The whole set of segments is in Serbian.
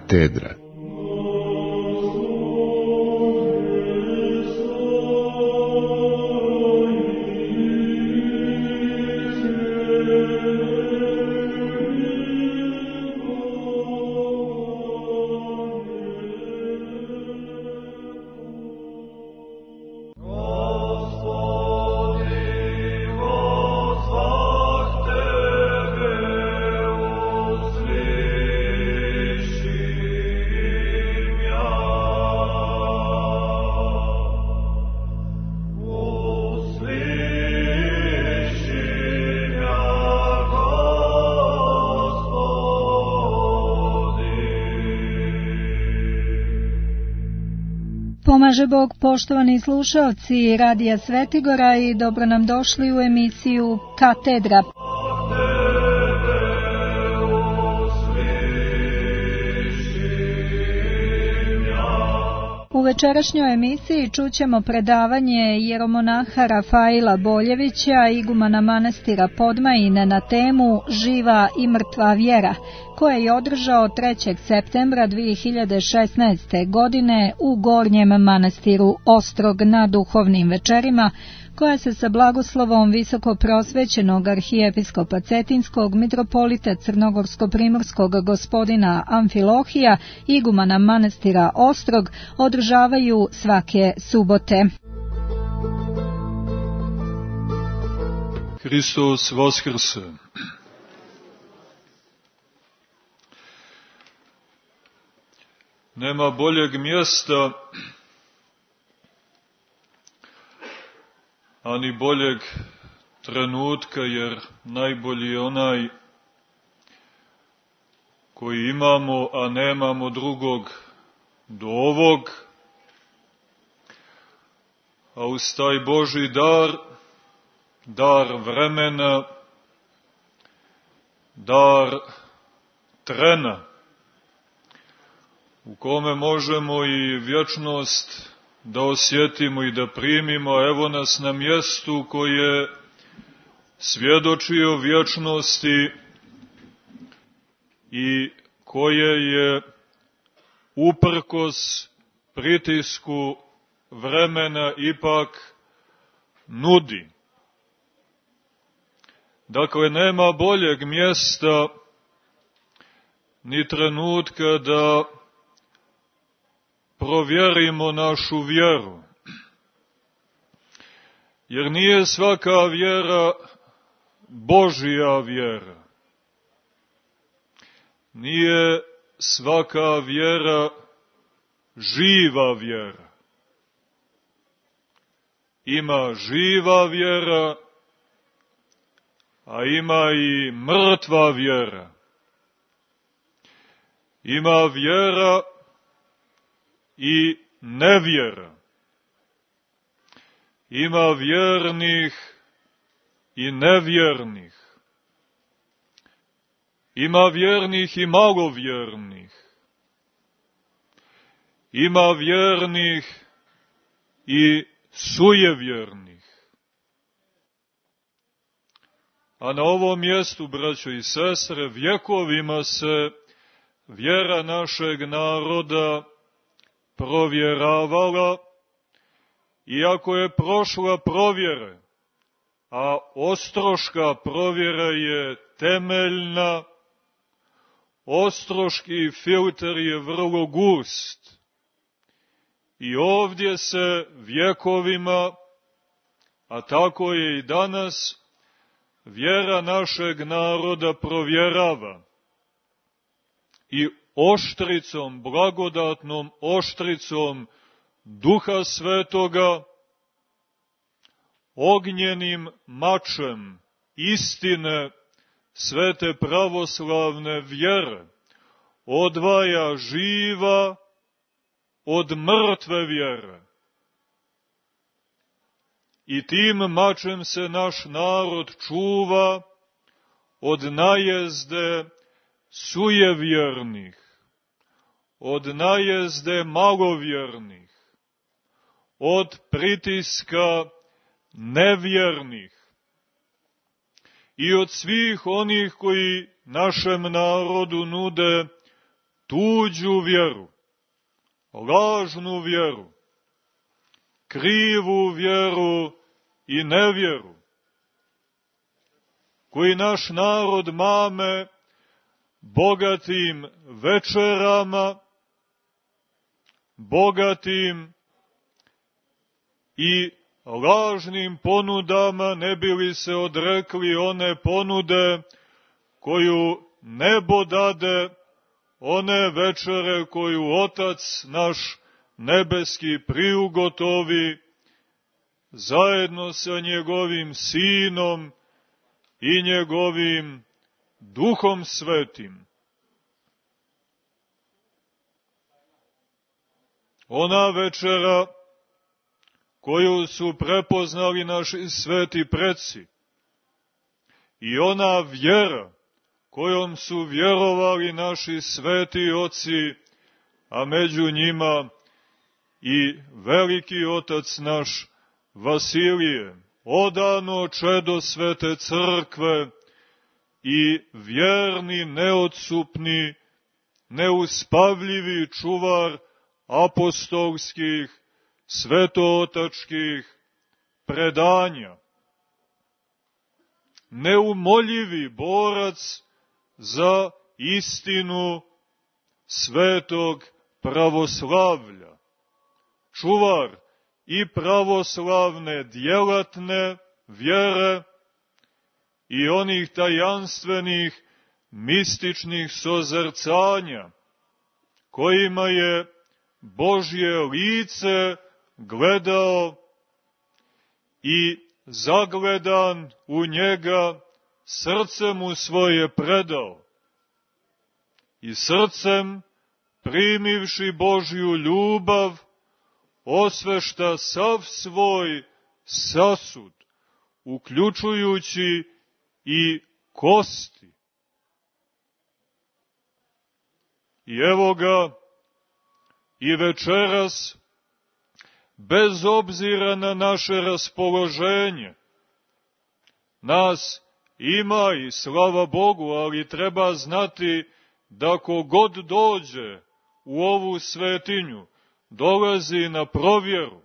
Katedra. Pomaže Bog, poštovani slušalci Radija Svetigora, i dobro nam došli u emisiju Katedra. U večerašnjoj emisiji čućemo predavanje jeromonaha Rafaila Boljevića, igumana manastira Podmajine, na temu Živa i mrtva vjera, koje je održao 3. septembra 2016. godine u Gornjem manastiru Ostrog na duhovnim večerima, koja se sa blagoslovom visokoprosvećenog arhijepiskopa Cetinskog, mitropolita Crnogorsko-primorskog gospodina Amfilohija, igumana manastira Ostrog, održavaju svake subote. Hristos vaskrse. Nema boljeg mjesta, ani boljeg trenutka, jer najbolji je onaj koji imamo, a nemamo drugog do ovog. A uz taj Božji dar vremena, dar trena, u kome možemo i vječnost da osjetimo i da primimo, evo nas na mjestu koje svjedoči o vječnosti i koje je uprkos pritisku vremena ipak nudi. Dakle, nema boljeg mjesta ni trenutka da provjerimo našu vjeru. Jer nije svaka vjera Božja vjera. Nije svaka vjera živa vjera. Ima živa vjera, a ima i mrtva vjera. Ima vjera i nevjera. Ima vjernih i nevjernih. Ima vjernih i malovjernih. Ima vjernih i sujevjernih. A na ovom mjestu, braćo i sestre, vjekovima se vjera našeg naroda provjeravala, iako je prošla provjere, a ostroška provjera je temeljna, ostroški filter je vrlo gust. I ovdje se vjekovima, a tako je i danas, vjera našeg naroda provjerava. I oštricom, blagodatnom oštricom Duha Svetoga, ognjenim mačem istine svete pravoslavne vjere, odvaja živa od mrtve vjere. I tim mačem se naš narod čuva od najezde sujevjernih, od najezde malovjernih, od pritiska nevjernih i od svih onih koji našem narodu nude tuđu vjeru, lažnu vjeru, krivu vjeru i nevjeru, koji naš narod mame bogatim večerama, bogatim i lažnim ponudama, ne bi li se odrekli one ponude koju nebo dade, one večere koju Otac naš nebeski priugotovi zajedno sa njegovim Sinom i njegovim Duhom Svetim. Ona večera koju su prepoznali naši sveti preci i ona vjera kojom su vjerovali naši sveti oci, a među njima i veliki otac naš Vasilije, odano čedo svete crkve i vjerni, neodsupni, neuspavljivi čuvar apostolskih, svetootačkih predanja, neumoljivi borac za istinu svetog pravoslavlja, čuvar i pravoslavne djelatne vjere i onih tajanstvenih mističnih sozrcanja, kojima je Božje lice gledao i zagledan u njega srce mu svoje predao i srcem primivši Božju ljubav osvešta sav svoj sasud, uključujući i kosti. I evo ga i večeras, bez obzira na naše raspoloženje, nas ima i slava Bogu, ali treba znati da kogod dođe u ovu svetinju, dolazi na provjeru.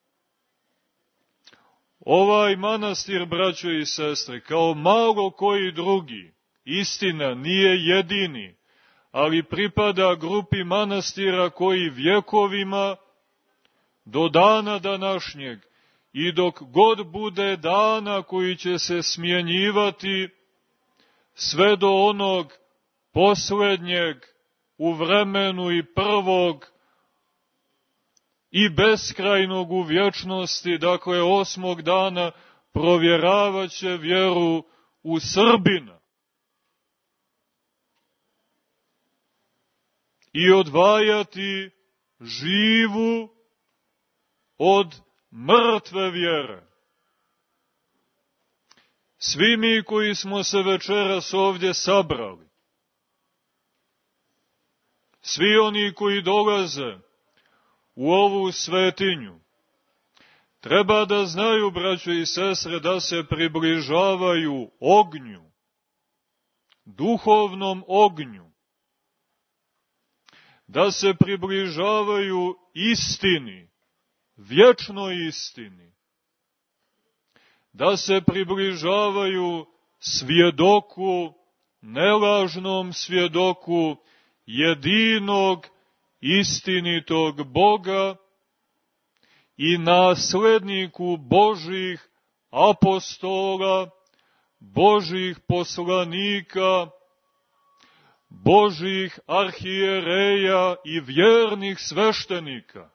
Ovaj manastir, braćo i sestre, kao malo koji drugi, istina nije jedini, ali pripada grupi manastira koji vjekovima do dana današnjeg i dok god bude dana koji će se smjenjivati sve do onog posljednjeg u vremenu i prvog i beskrajnog u vječnosti, dakle 8. dana, provjeravaće vjeru u Srbina i odvajati živu od mrtve vjere. Svi mi koji smo se večeras ovdje sabrali, svi oni koji dolaze u ovu svetinju, treba da znaju, braćo i sestre, da se približavaju ognju, duhovnom ognju, da se približavaju istini, vječnoj istini, da se približavaju svjedoku, nelažnom svjedoku, jedinog, istinitog Boga i nasledniku Božih apostola, Božih poslanika, Božih arhijereja i vjernih sveštenika,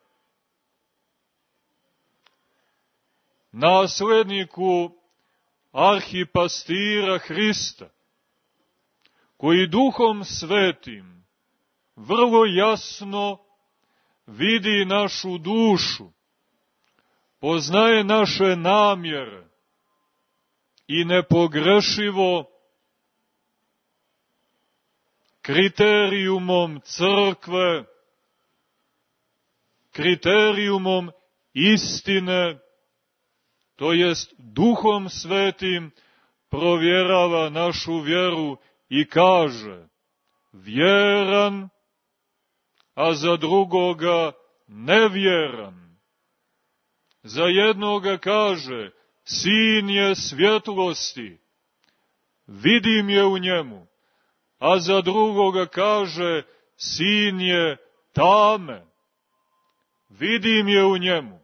nasledniku arhipastira Hrista, koji Duhom Svetim vrlo jasno vidi našu dušu, poznaje naše namjere i nepogrešivo kriterijumom crkve, kriterijumom istine, to jest Duhom Svetim, provjerava našu vjeru i kaže: vjeran a za drugoga nevjeran. Za jednoga kaže, sin je svjetlosti, vidim je u njemu, a za drugoga kaže, sin je tame, vidim je u njemu.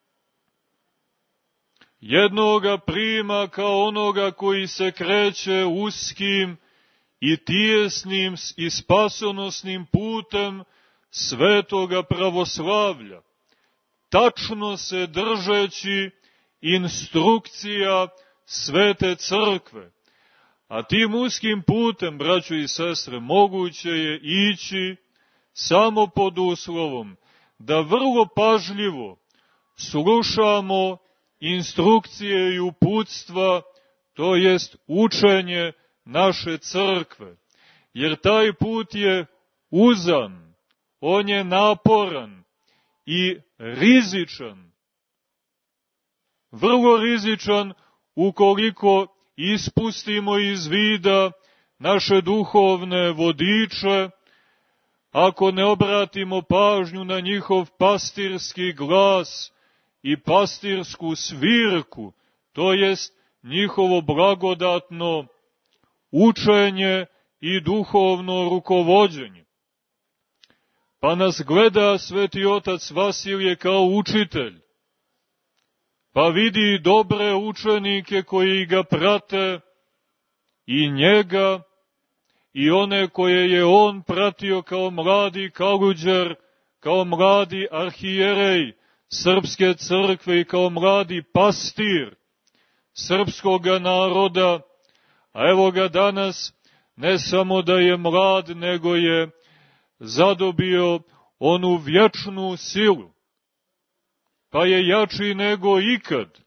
Jednoga prima kao onoga koji se kreće uskim i tijesnim i spasonosnim putem svetoga pravoslavlja, tačno se držeći instrukcija svete crkve. A tim uskim putem, braćo i sestre, moguće je ići samo pod uslovom da vrlo pažljivo slušamo instrukcije i uputstva, to jest učenje naše crkve. Jer taj put je uzan, on je naporan i rizičan. Vrlo rizičan ukoliko ispustimo iz vida naše duhovne vodiče, ako ne obratimo pažnju na njihov pastirski glas i pastirsku svirku, to jest njihovo blagodatno učenje i duhovno rukovođenje. Pa nas gleda sveti otac Vasilije kao učitelj, pa vidi dobre učenike koji ga prate, i njega, i one koje je on pratio kao mladi kaluđer, kao mladi arhijerej Srpske crkve i kao mladi pastir srpskoga naroda, a evo ga danas, ne samo da je mlad, nego je zadobio onu vječnu silu, pa je jači nego ikad.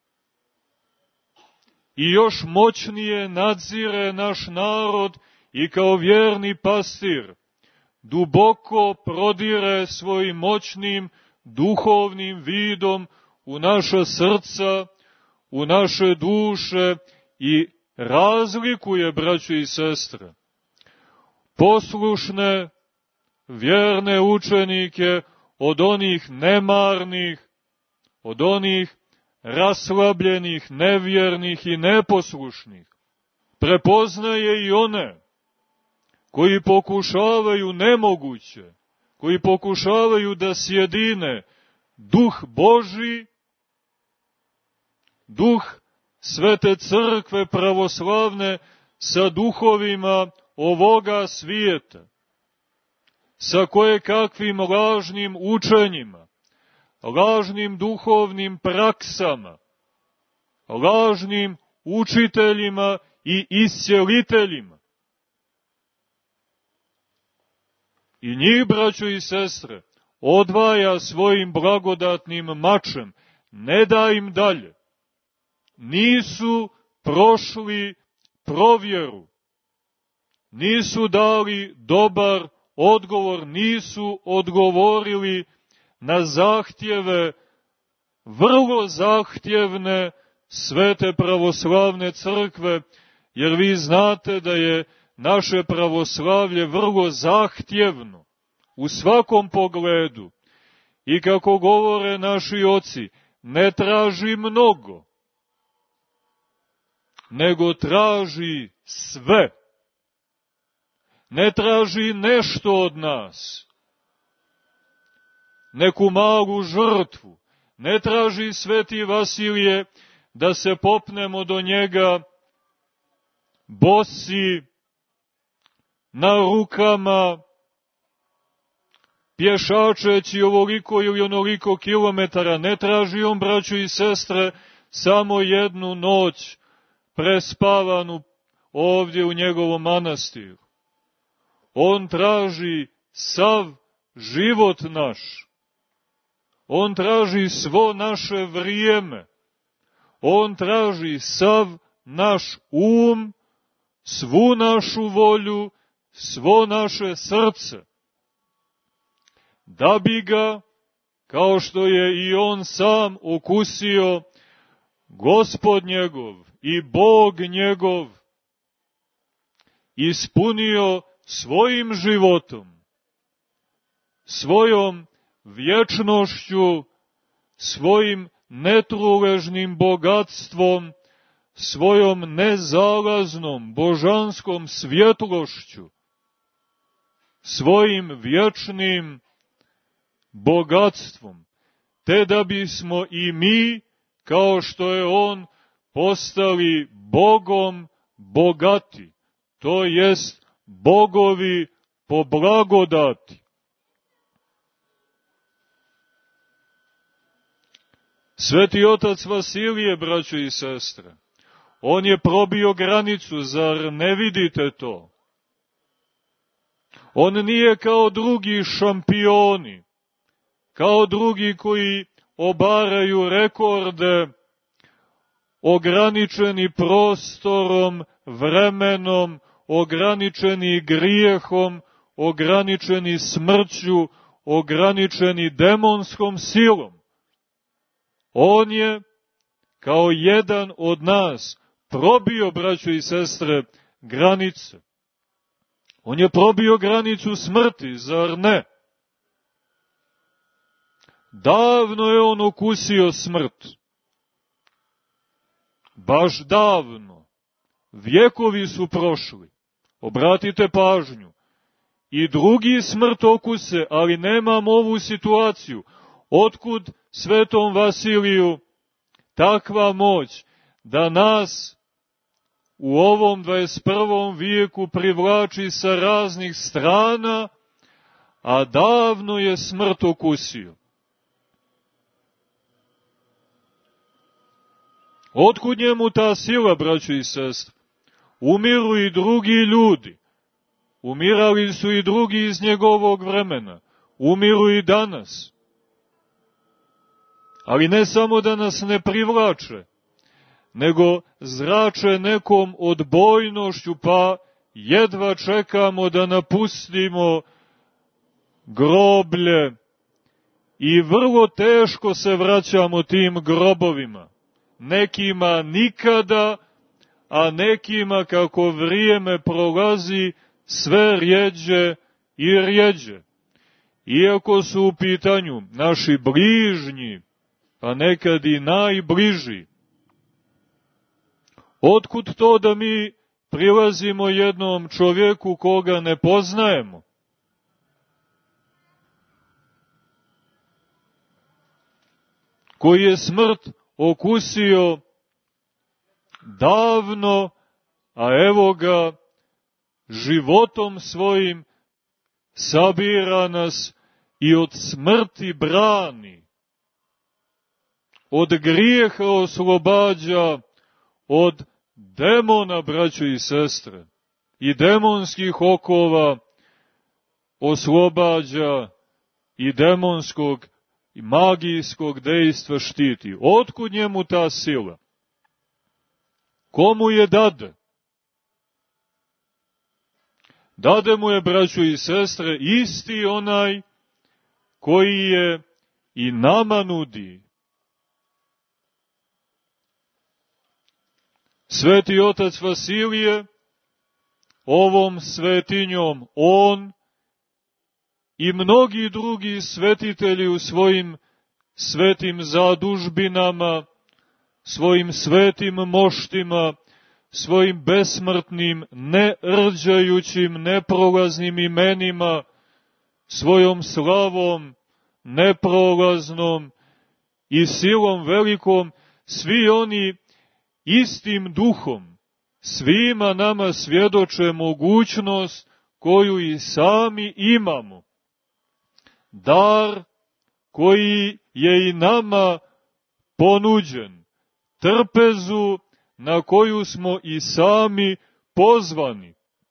I još moćnije nadzire naš narod i kao vjerni pastir duboko prodire svojim moćnim duhovnim vidom u naša srca, u naše duše i razlikuje, braćo i sestre, poslušne, vjerne učenike od onih nemarnih, od onih raslabljenih, nevjernih i neposlušnih. Prepoznaje i one koji pokušavaju nemoguće, koji pokušavaju da sjedine duh Božji, duh Svete crkve pravoslavne sa duhovima ovoga svijeta, sa kojekakvim lažnim učenjima, lažnim duhovnim praksama, lažnim učiteljima i isceliteljima. I njih, braćo i sestre, odvaja svojim blagodatnim mačem, ne da im dalje. Nisu prošli provjeru, nisu dali dobar odgovor, nisu odgovorili na zahtjeve, vrlo zahtjevne svete pravoslavne crkve, jer vi znate da je naše pravoslavlje vrlo zahtjevno u svakom pogledu. I kako govore naši oci, ne traži mnogo, nego traži sve. Ne traži nešto od nas, neku malu žrtvu. Ne traži sveti Vasilije da se popnemo do njega bosi, na rukama, pješačeći ovoliko ili onoliko kilometara. Ne traži on, braćo i sestre, samo jednu noć prespavanu ovdje u njegovom manastiru. On traži sav život naš. On traži svo naše vrijeme. On traži sav naš svu našu volju, svo naše srce. Da bi ga, kao što je i on sam okusio, Gospod njegov i Bog njegov ispunio svojim životom, svojom vječnošću, svojim netruležnim bogatstvom, svojom nezalaznom božanskom svjetlošću, svojim vječnim bogatstvom, te da bismo i mi, kao što je on, postali Bogom bogati, to jest bogovi po blagodati. Sveti otac Vasilije, braćo i sestre, on je probio granicu, zar ne vidite to? On nije kao drugi šampioni, kao drugi koji obaraju rekorde, ograničeni prostorom, vremenom, ograničeni grijehom, ograničeni smrću, ograničeni demonskom silom. On je, kao jedan od nas, probio, braćo i sestre, granice. On je probio granicu smrti, zar ne? Davno je on okusio smrt. Baš davno. Vjekovi su prošli. Obratite pažnju. I drugi smrt okuse, ali nemam ovu situaciju. Otkud svetom Vasiliju takva moć da nas u ovom 21. vijeku privlači sa raznih strana, a davno je smrt okusio. Otkud njemu ta sila, braćo i sestre? Umiru i drugi ljudi. Umirali su i drugi iz njegovog vremena. Umiru i danas. Ali ne samo da nas ne privlače, nego zrače nekom odbojnošću, pa jedva čekamo da napustimo groblje i vrlo teško se vraćamo tim grobovima. Nekima nikada, a nekima kako vrijeme prolazi sve rjeđe i rjeđe. Iako su u pitanju naši bližnji, a nekad i najbliži. Otkud to da mi prilazimo jednom čovjeku koga ne poznajemo? Koji je smrt okusio davno, a evo ga životom svojim sabira nas i od smrti brani. Od grijeha oslobađa, od demona, braćo i sestre, i demonskih okova oslobađa i demonskog i magijskog dejstva štiti. Otkud njemu ta sila? Komu je dade? Dade mu je, braćo i sestre, isti onaj koji je i nama nudi. Sveti otac Vasilije, ovom svetinjom, on i mnogi drugi svetitelji u svojim svetim zadužbinama, svojim svetim moštima, svojim besmrtnim, nerđajućim, neprolaznim imenima, svojom slavom, neprolaznom i silom velikom, svi oni istim duhom svima nama svjedoče mogućnost koju i sami imamo. Dar koji je i nama ponuđen, trpezu na koju smo i sami pozvani.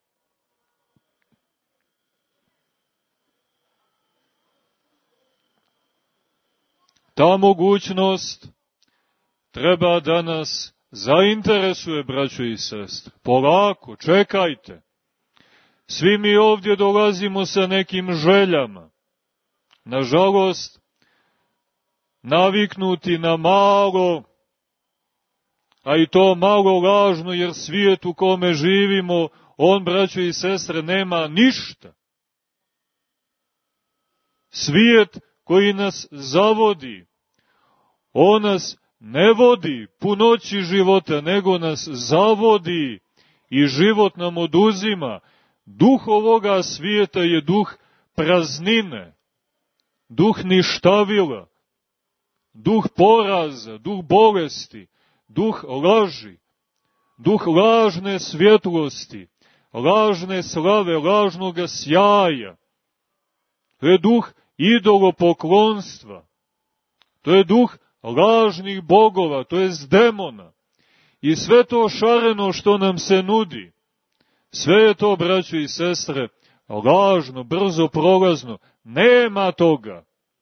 Ta mogućnost treba da nas zainteresuje, braćo i sestre. Polako, čekajte. Svi mi ovdje dolazimo sa nekim željama. Nažalost, naviknuti na malo, a i to malo lažno, jer svijet u kome živimo, on, braćo i sestre, nema ništa. svijet koji nas zavodi. On nas ne vodi punoći života, nego nas zavodi i život nam oduzima. Duh ovoga svijeta je duh praznine, duh ništavila, duh poraza, duh bolesti, duh laži, duh lažne svjetlosti, lažne slave, lažnoga sjaja. To je duh idolopoklonstva. To je duh lažnih bogova, to je demona. I sve to šareno što nam se nudi, sve je to, braćo i sestre, lažno, brzo prolazno. Nema toga.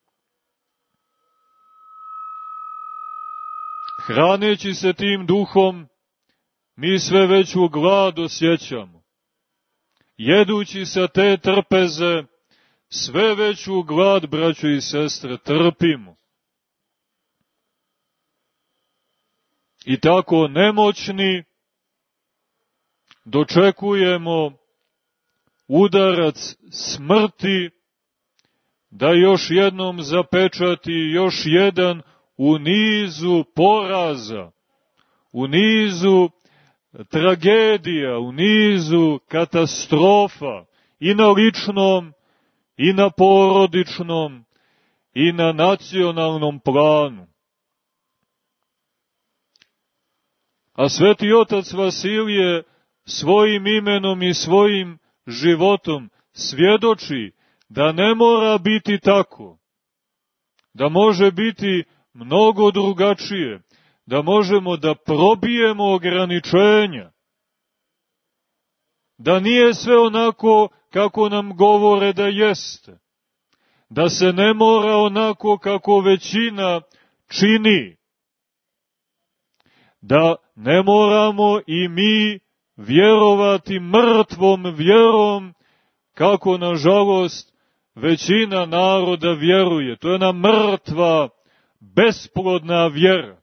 Hraneći se tim duhom, mi sve veću glad osjećamo. Jedući sa te trpeze, sve veću glad, braćo i sestre, trpimo. I tako nemoćni dočekujemo udarac smrti, da još jednom zapečati još jedan u nizu poraza, u nizu tragedija, u nizu katastrofa, i na ličnom, i na porodičnom, i na nacionalnom planu. A sveti otac Vasilije svojim imenom i svojim životom svjedoči da ne mora biti tako, da može biti mnogo drugačije, da možemo da probijemo ograničenja, da nije sve onako kako nam govore da jeste, da se ne mora onako kako većina čini, da ne moramo i mi vjerovati mrtvom vjerom, kako, nažalost, većina naroda vjeruje. To je ona mrtva, besplodna vjera,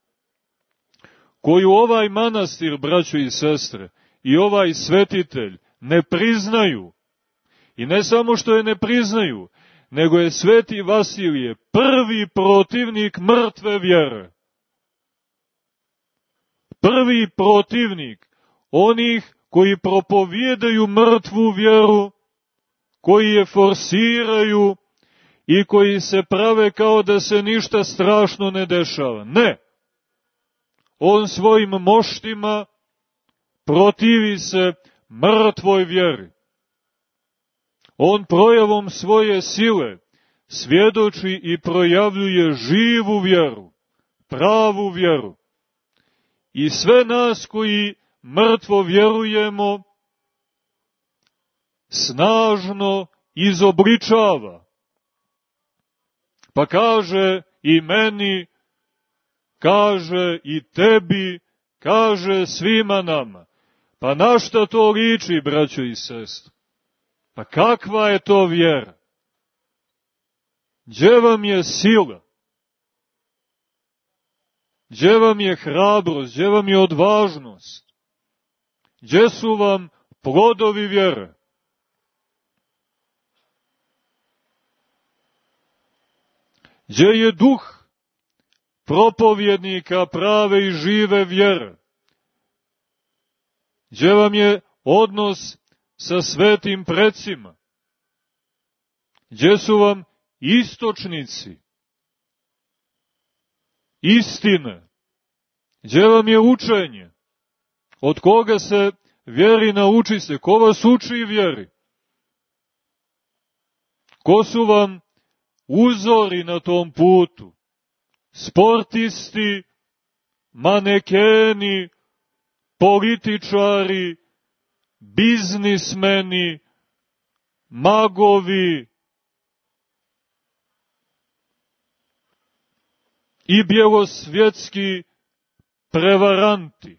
koju ovaj manastir, braćo i sestre, i ovaj svetitelj ne priznaju. I ne samo što je ne priznaju, nego je sveti Vasilije prvi protivnik mrtve vjere. Prvi protivnik onih koji propovijedaju mrtvu vjeru, koji je forsiraju i koji se prave kao da se ništa strašno ne dešava. Ne! On svojim moštima protivi se mrtvoj vjeri. On projavom svoje sile svjedoči i projavljuje živu vjeru, pravu vjeru. I sve nas koji mrtvo vjerujemo, snažno izobličava. Pa kaže i meni, kaže i tebi, kaže svima nama. Pa na šta to liči, braćo i sestre? Pa kakva je to vjera? Gdje vam je sila? Gdje vam je hrabrost? Gdje vam je odvažnost? Gdje su vam plodovi vjere? Gdje je duh propovjednika prave i žive vjere? Gdje vam je odnos sa svetim precima? Gdje su vam istočnici istine? Gdje vam je učenje? Od koga se vjeri nauči se? Ko vas uči vjeri? Ko su vam uzori na tom putu? Sportisti, manekeni, političari, biznismeni, magovi i bjelosvjetski prevaranti.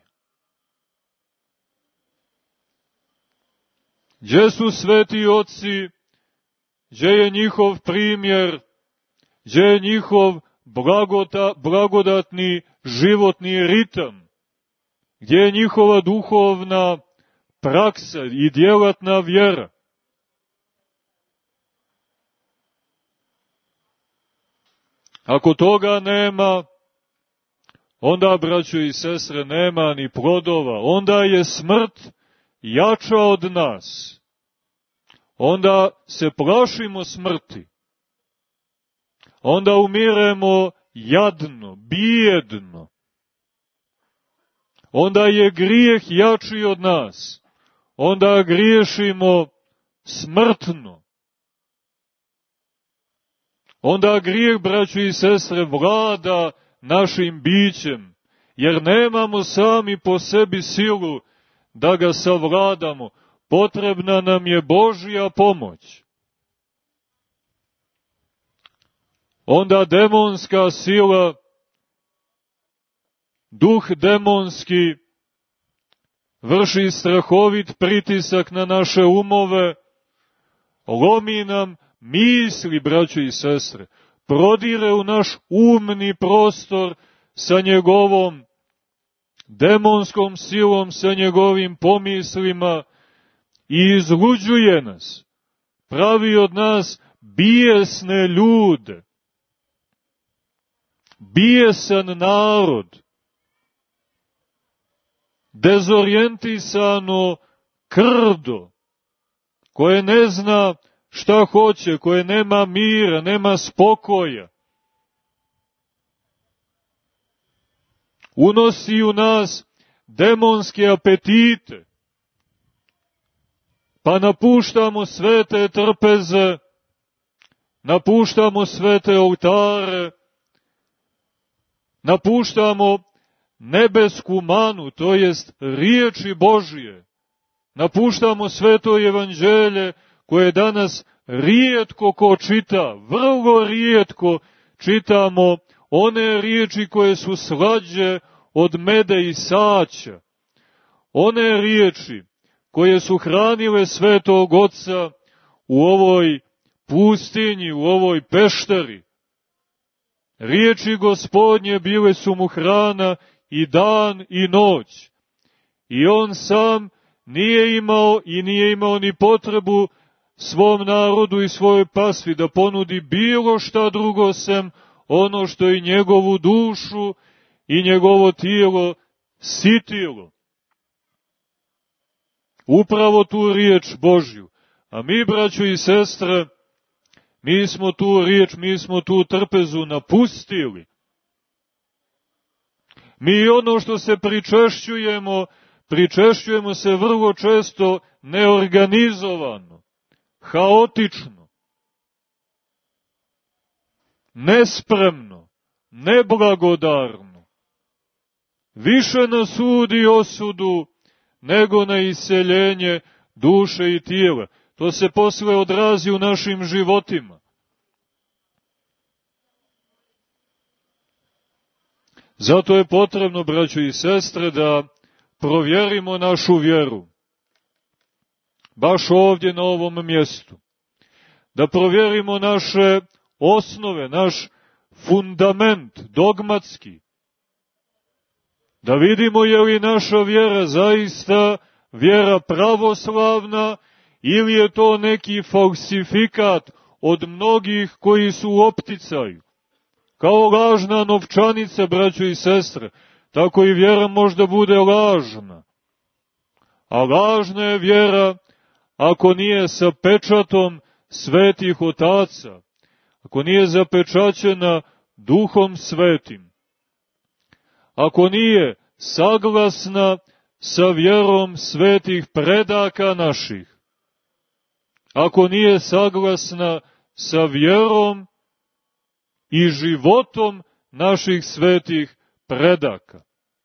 Gdje su sveti oci? Gdje je njihov primjer? Gdje je njihov blagodatni životni ritam? Gdje je njihova duhovna praksa i djelatna vjera? Ako toga nema, onda, braćo i sestre, nema ni plodova. Onda je smrt jača od nas. Onda se plašimo smrti. Onda umiremo jadno, bijedno. Onda je grijeh jači od nas. Onda griješimo smrtno. Onda grijeh, braćo i sestre, vlada našim bićem, jer nemamo sami po sebi silu da ga savladamo. Potrebna nam je Božja pomoć. Onda demonska sila, duh demonski, vrši strahovit pritisak na naše umove, lomi nam misli, braćo i sestre, prodire u naš umni prostor sa njegovom demonskom silom, sa njegovim pomislima i izluđuje nas, pravi od nas bijesne ljude, bijesan narod, dezorijentisano krdo, koje ne zna šta hoće, koje nema mira, nema spokoja. Unosi u nas demonske apetite, pa napuštamo svete trpeze, napuštamo svete oltare, napuštamo nebesku manu, to jest riječi Božije, napuštamo sveto evanđelje, koje danas rijetko ko čita, vrlo rijetko čitamo one riječi koje su slađe od meda i saća, one riječi koje su hranile svetog Oca u ovoj pustinji, u ovoj pešteri. Riječi Gospodnje bile su mu hrana i dan i noć. I on sam nije imao ni potrebu svom narodu i svojoj pasvi da ponudi bilo šta drugo sem ono što i njegovu dušu i njegovo tijelo sitilo. Upravo tu riječ Božju. A mi, braćo i sestre, mi smo tu riječ, mi smo tu trpezu napustili. Mi ono što se pričešćujemo se vrlo često neorganizovano, haotično, nespremno, neblagodarno. Više na sud i osudu nego na iseljenje duše i tijela. To se posle odrazi u našim životima. Zato je potrebno, braćo i sestre, da provjerimo našu vjeru. Baš ovdje na ovom mjestu. Da provjerimo naše osnove, naš fundament dogmatski. Da vidimo je li naša vjera zaista vjera pravoslavna ili je to neki falsifikat od mnogih koji su u opticaju. Kao lažna novčanica, braćo i sestre, tako i vjera možda bude lažna. A lažna je vjera ako nije sa pečatom svetih otaca, ako nije zapečaćena Duhom Svetim, ako nije saglasna sa vjerom svetih predaka naših, ako nije saglasna sa vjerom i životom naših svetih predaka.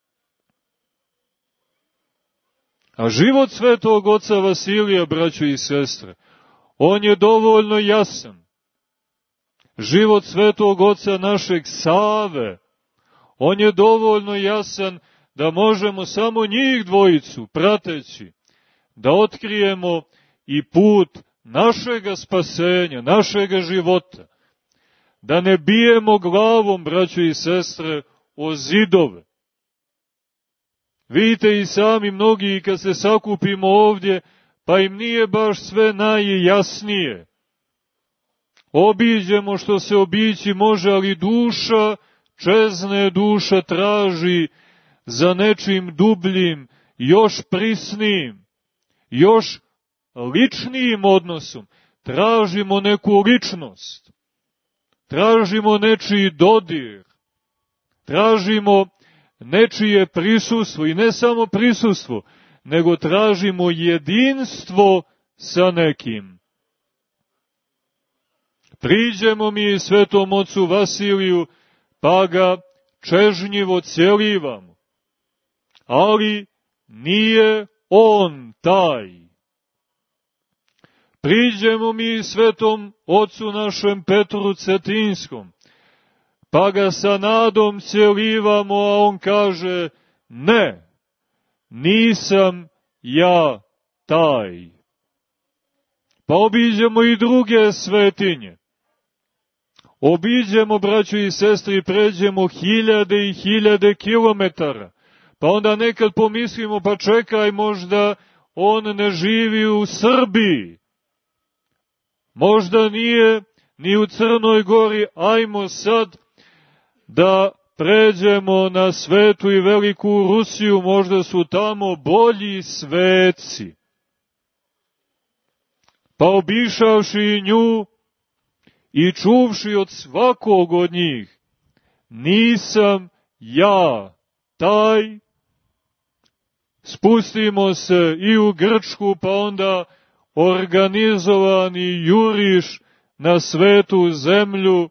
A život svetog oca Vasilija, braćo i sestre, on je dovoljno jasan. Život svetog oca našeg Save, on je dovoljno jasan da možemo samo njih dvojicu, prateći, da otkrijemo i put našega spasenja, našega života. Da ne bijemo glavom, braćo i sestre, o zidove. Vidite i sami mnogi kad se sakupimo ovdje, pa im nije baš sve najjasnije. obiđemo što se obići može, ali duša čezne, duša traži za nečim dubljim, još prisnijim, još ličnijim odnosom. Tražimo neku ličnost, tražimo nečiji dodir, tražimo nečije prisustvo i ne samo prisustvo, nego tražimo jedinstvo sa nekim. Priđemo mi svetom ocu Vasiliju, pa ga čežnjivo celivamo, ali nije on taj. Priđemo mi svetom ocu našem Petru Cetinskom, pa ga sa nadom celivamo, a on kaže, ne, nisam ja taj. Pa obiđemo i druge svetinje. Obiđemo, braćo i sestri, pređemo 1000 i 1000 kilometara. Pa onda nekad pomislimo, pa čekaj, možda on ne živi u Srbiji. Možda nije ni u Crnoj Gori, ajmo sad da pređemo na Svetu i Veliku Rusiju, možda su tamo bolji sveci. Pa obišavši i nju i čuvši od svakog od njih, nisam ja taj, spustimo se i u Grčku, pa onda organizovani juriš na svetu zemlju,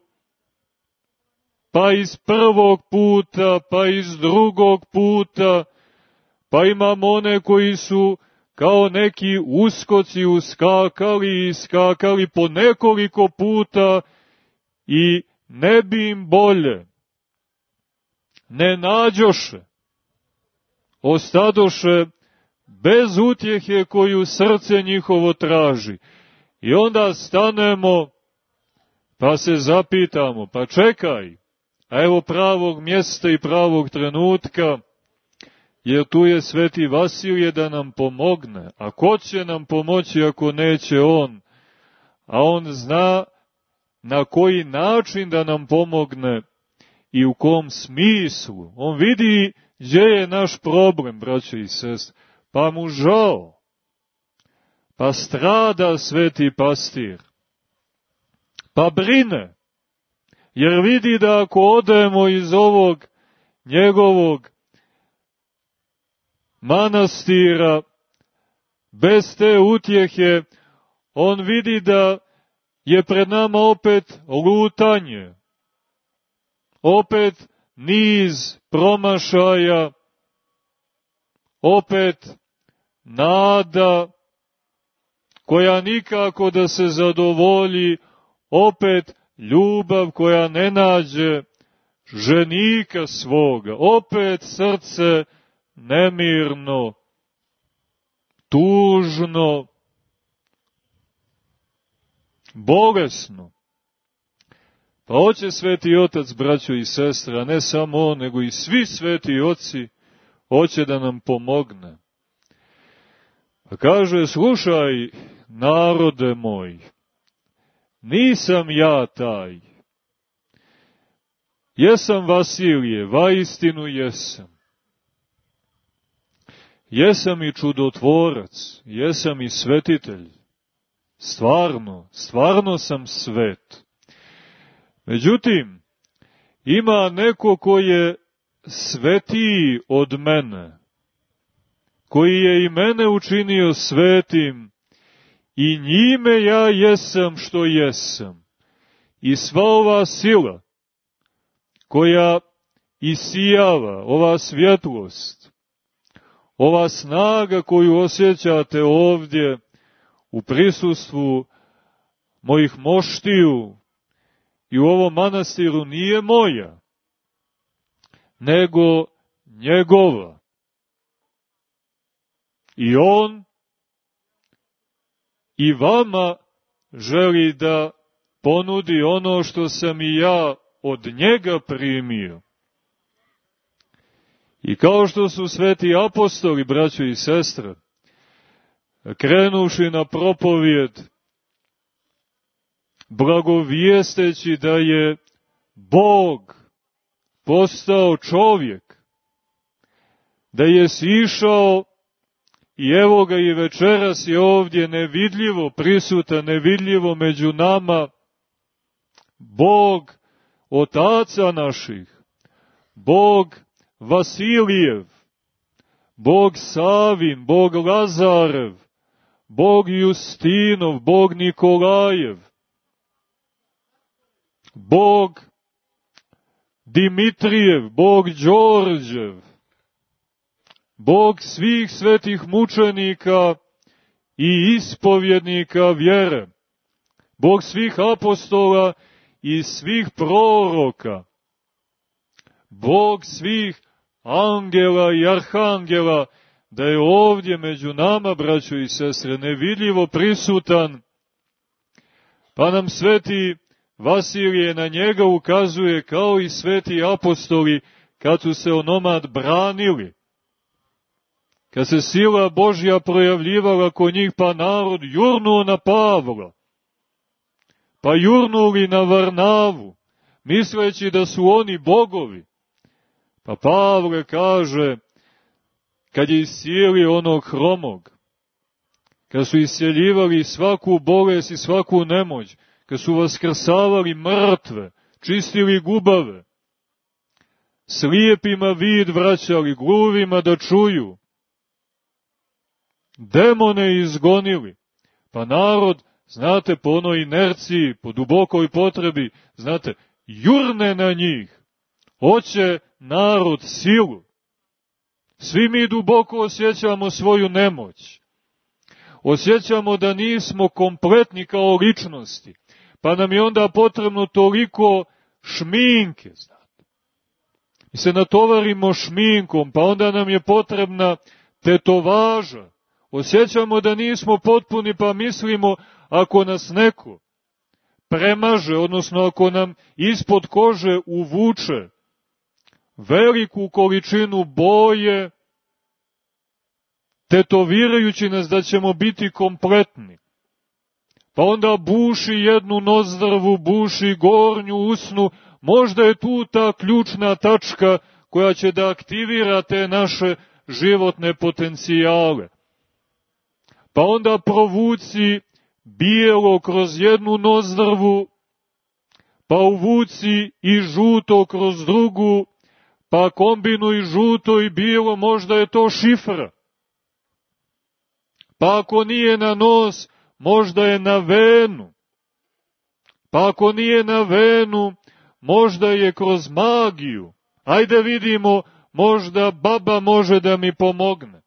pa iz prvog puta, pa iz drugog puta, pa imamo one koji su kao neki uskoci uskakali i skakali po nekoliko puta i ne bi im bolje. Ne nađoše, ostadoše bez utjehe koju srce njihovo traži. I onda stanemo, pa se zapitamo, pa čekaj, a evo pravog mjesta i pravog trenutka, jer tu je sveti Vasilije da nam pomogne. A ko će nam pomoći ako neće on? A on zna na koji način da nam pomogne i u kom smislu. On vidi gdje je naš problem, braćo i sestre, pa mu žao. Pa strada sveti pastir. Pa brine, jer vidi da ako odemo iz ovog njegovog manastira bez te utjehe, on vidi da je pred nama opet lutanje, opet niz promašaja, opet nada koja nikako da se zadovolji, opet ljubav koja ne nađe ženika svoga, opet srce nemirno, tužno, bolesno. Pa hoće sveti otac, braćo i sestre, a ne samo on, nego i svi sveti oci, hoće da nam pomogne. Pa kaže, slušaj, narode moj, nisam ja taj. Jesam Vasilije, vaistinu jesam. Jesam i čudotvorac, jesam i svetitelj. Stvarno sam svet. Međutim, ima neko ko je svetiji od mene, koji je i mene učinio svetim, i njime ja jesam što jesam. I sva ova sila koja isijava, ova svjetlost, ova snaga koju osjećate ovdje u prisustvu mojih moštiju i u ovom manastiru nije moja, nego njegova. I on i vama želi da ponudi ono što sam i ja od njega primio. I kao što su sveti apostoli, braćo i sestre, krenuši na propovijed, blagovijesteći da je Bog postao čovjek, da je sišao i evo ga i večeras je ovdje nevidljivo prisutan, nevidljivo među nama, Bog otaca naših, Bog Vasilijev, Bog Savin, Bog Lazarev, Bog Justinov, Bog Nikolajev, Bog Dimitrijev, Bog Đorđev, Bog svih svetih mučenika i ispovjednika vjere, Bog svih apostola i svih proroka, Bog svih angela i arhangela, da je ovdje među nama, braćo i sestre, nevidljivo prisutan, pa nam sveti Vasilije na njega ukazuje kao i sveti apostoli kad su se onomad branili. Kad se sila Božja projavljivala kod njih, pa narod jurnuo na Pavla, pa jurnuli na Varnavu, misleći da su oni bogovi. Pa Pavle kaže, kad je iscijelio onog hromog, kad su iscijeljivali svaku bolest i svaku nemoć, kad su vaskrsavali mrtve, čistili gubave, slijepima vid vraćali, gluvima da čuju, demone izgonili, pa narod, znate, po onoj inerciji, po dubokoj potrebi, znate, jurne na njih, hoće narod silu. Svi mi duboko osjećamo svoju nemoć, osjećamo da nismo kompletni kao ličnosti, pa nam je onda potrebno toliko šminke, znate. I se natovarimo šminkom, pa onda nam je potrebna tetovaža. Osjećamo da nismo potpuni, pa mislimo ako nas neko premaže, odnosno ako nam ispod kože uvuče veliku količinu boje, tetovirajući nas da ćemo biti kompletni. Pa onda buši jednu nozdrvu, buši gornju usnu, možda je tu ta ključna tačka koja će da aktivira te naše životne potencijale. Pa onda provuci bijelo kroz jednu nozdrvu, pa uvuci i žuto kroz drugu, pa kombinuj žuto i bijelo, možda je to šifra. Pa ako nije na nos, možda je na venu. Pa ako nije na venu, možda je kroz magiju. Ajde vidimo, možda baba može da mi pomogne.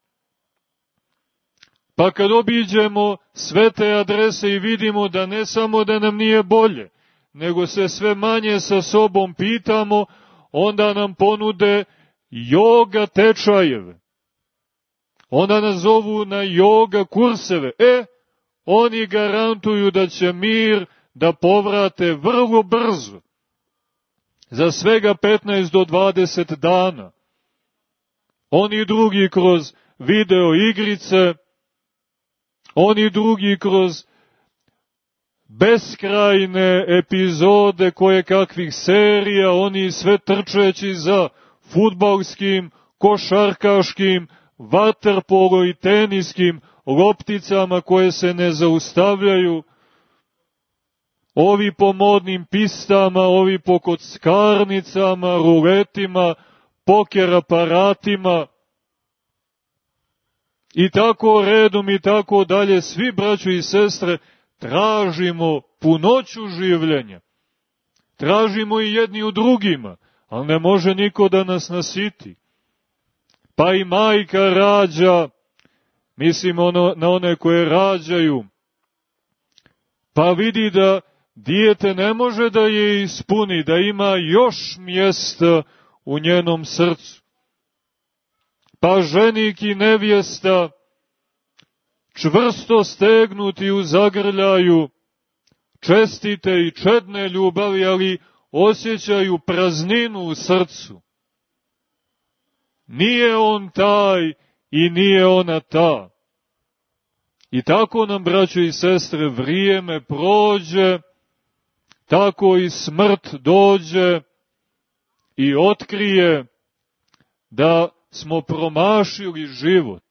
Pa kad obiđemo sve te adrese i vidimo da ne samo da nam nije bolje, nego se sve manje sa sobom pitamo, onda nam ponude joga tečajeve. Onda nas zovu na joga kurseve. Oni garantuju da će mir da povrate vrlo brzo. Za svega 15 do 20 dana. Oni drugi kroz video igrice, oni drugi kroz beskrajne epizode koje kakvih serija, oni sve trčeći za fudbalskim, košarkaškim, vaterpolo i teniskim lopticama koje se ne zaustavljaju, ovi po modnim pistama, ovi po kockarnicama, ruletima, poker aparatima, i tako redom i tako dalje, svi braćo i sestre tražimo punoću življenja. Tražimo i jedni u drugima, ali ne može niko da nas nasiti. Pa i majka rađa, mislim na one koje rađaju, pa vidi da dijete ne može da je ispuni, da ima još mjesta u njenom srcu. Pa ženik i nevjesta, čvrsto stegnuti u zagrljaju, čestite i čedne ljubavi, ali osjećaju prazninu u srcu. Nije on taj i nije ona ta. I tako nam, braćo i sestre, vrijeme prođe tako i smrt dođe i otkrije da smo promašili život.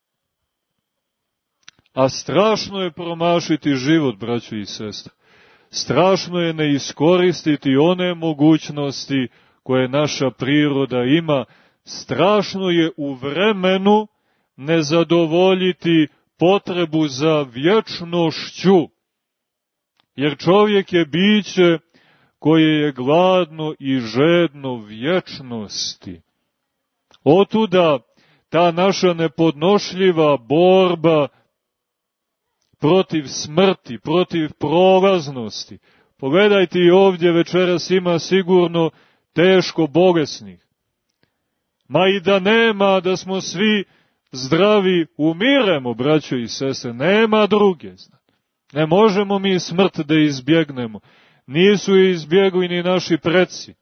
A strašno je promašiti život, braćo i sestre. Strašno je ne iskoristiti one mogućnosti koje naša priroda ima. Strašno je u vremenu ne zadovoljiti potrebu za vječnošću. Jer čovjek je biće koje je gladno i žedno vječnosti. Otuda ta naša nepodnošljiva borba protiv smrti, protiv prolaznosti. Pogledajte i ovdje večeras ima sigurno teško bolesnih. Ma i da nema, da smo svi zdravi, umiremo, braćo i sestre, nema druge. Ne možemo mi smrt da izbjegnemo. Nisu je izbjegli ni naši preci.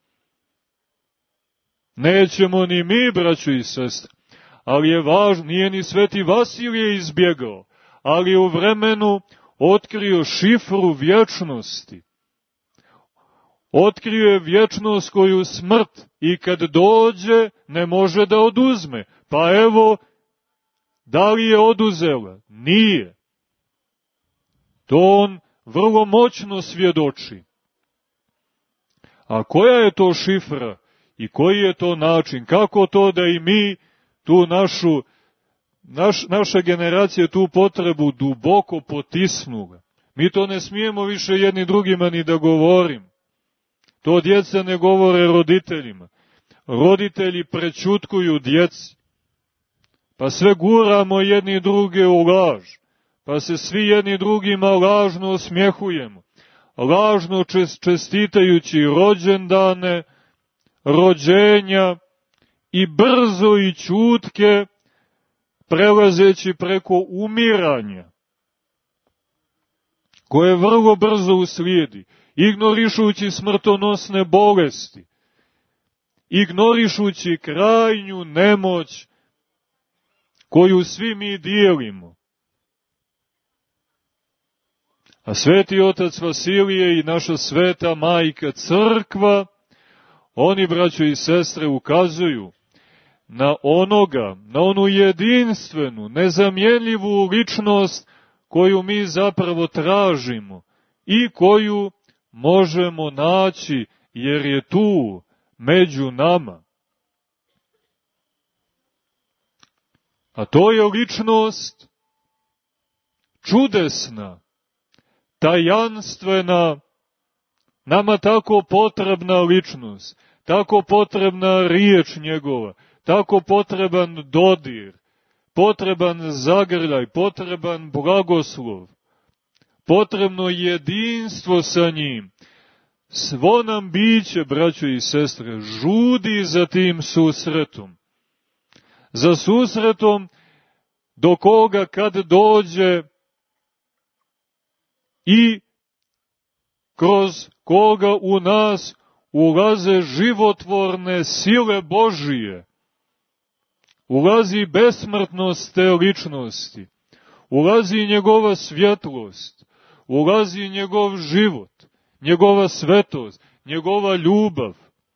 Nećemo ni mi, braćo i sestre. Ali je važno, nije ni sveti Vasilije izbjegao, ali je u vremenu otkrio šifru vječnosti. Otkrio je vječnost koju smrt i kad dođe ne može da oduzme. Pa evo, da li je oduzela? Nije. To on vrlo moćno svjedoči. A koja je to šifra i koji je to način? Kako to da i mi tu naša generacija tu potrebu duboko potisnula? Mi to ne smijemo više jedni drugima ni da govorim. To djeca ne govore roditeljima. Roditelji prećutkuju djeci. Pa sve guramo jedni druge u laž. Pa se svi jedni drugima lažno osmjehujemo. Lažno čestitajući rođendane, rođenja i brzo i ćutke prelazeći preko umiranja, koje vrlo brzo uslijedi, ignorišući smrtonosne bolesti, ignorišući krajnju nemoć koju svi mi dijelimo. A sveti otac Vasilije i naša sveta majka crkva, oni, braćo i sestre, ukazuju na onu jedinstvenu, nezamjenljivu ličnost koju mi zapravo tražimo i koju možemo naći jer je tu među nama. A to je ličnost čudesna, tajanstvena, nama tako potrebna ličnost, tako potrebna riječ njegova, tako potreban dodir, potreban zagrljaj, potreban blagoslov, potrebno jedinstvo sa njim. Svo nam biće, braćo i sestre, žudi za tim susretom. Za susretom do koga kad dođe i kroz koga u nas ulaze životvorne sile Božije. Ulazi besmrtnost te ličnosti, ulazi njegova svjetlost, ulazi njegov život, njegova svetost, njegova ljubav,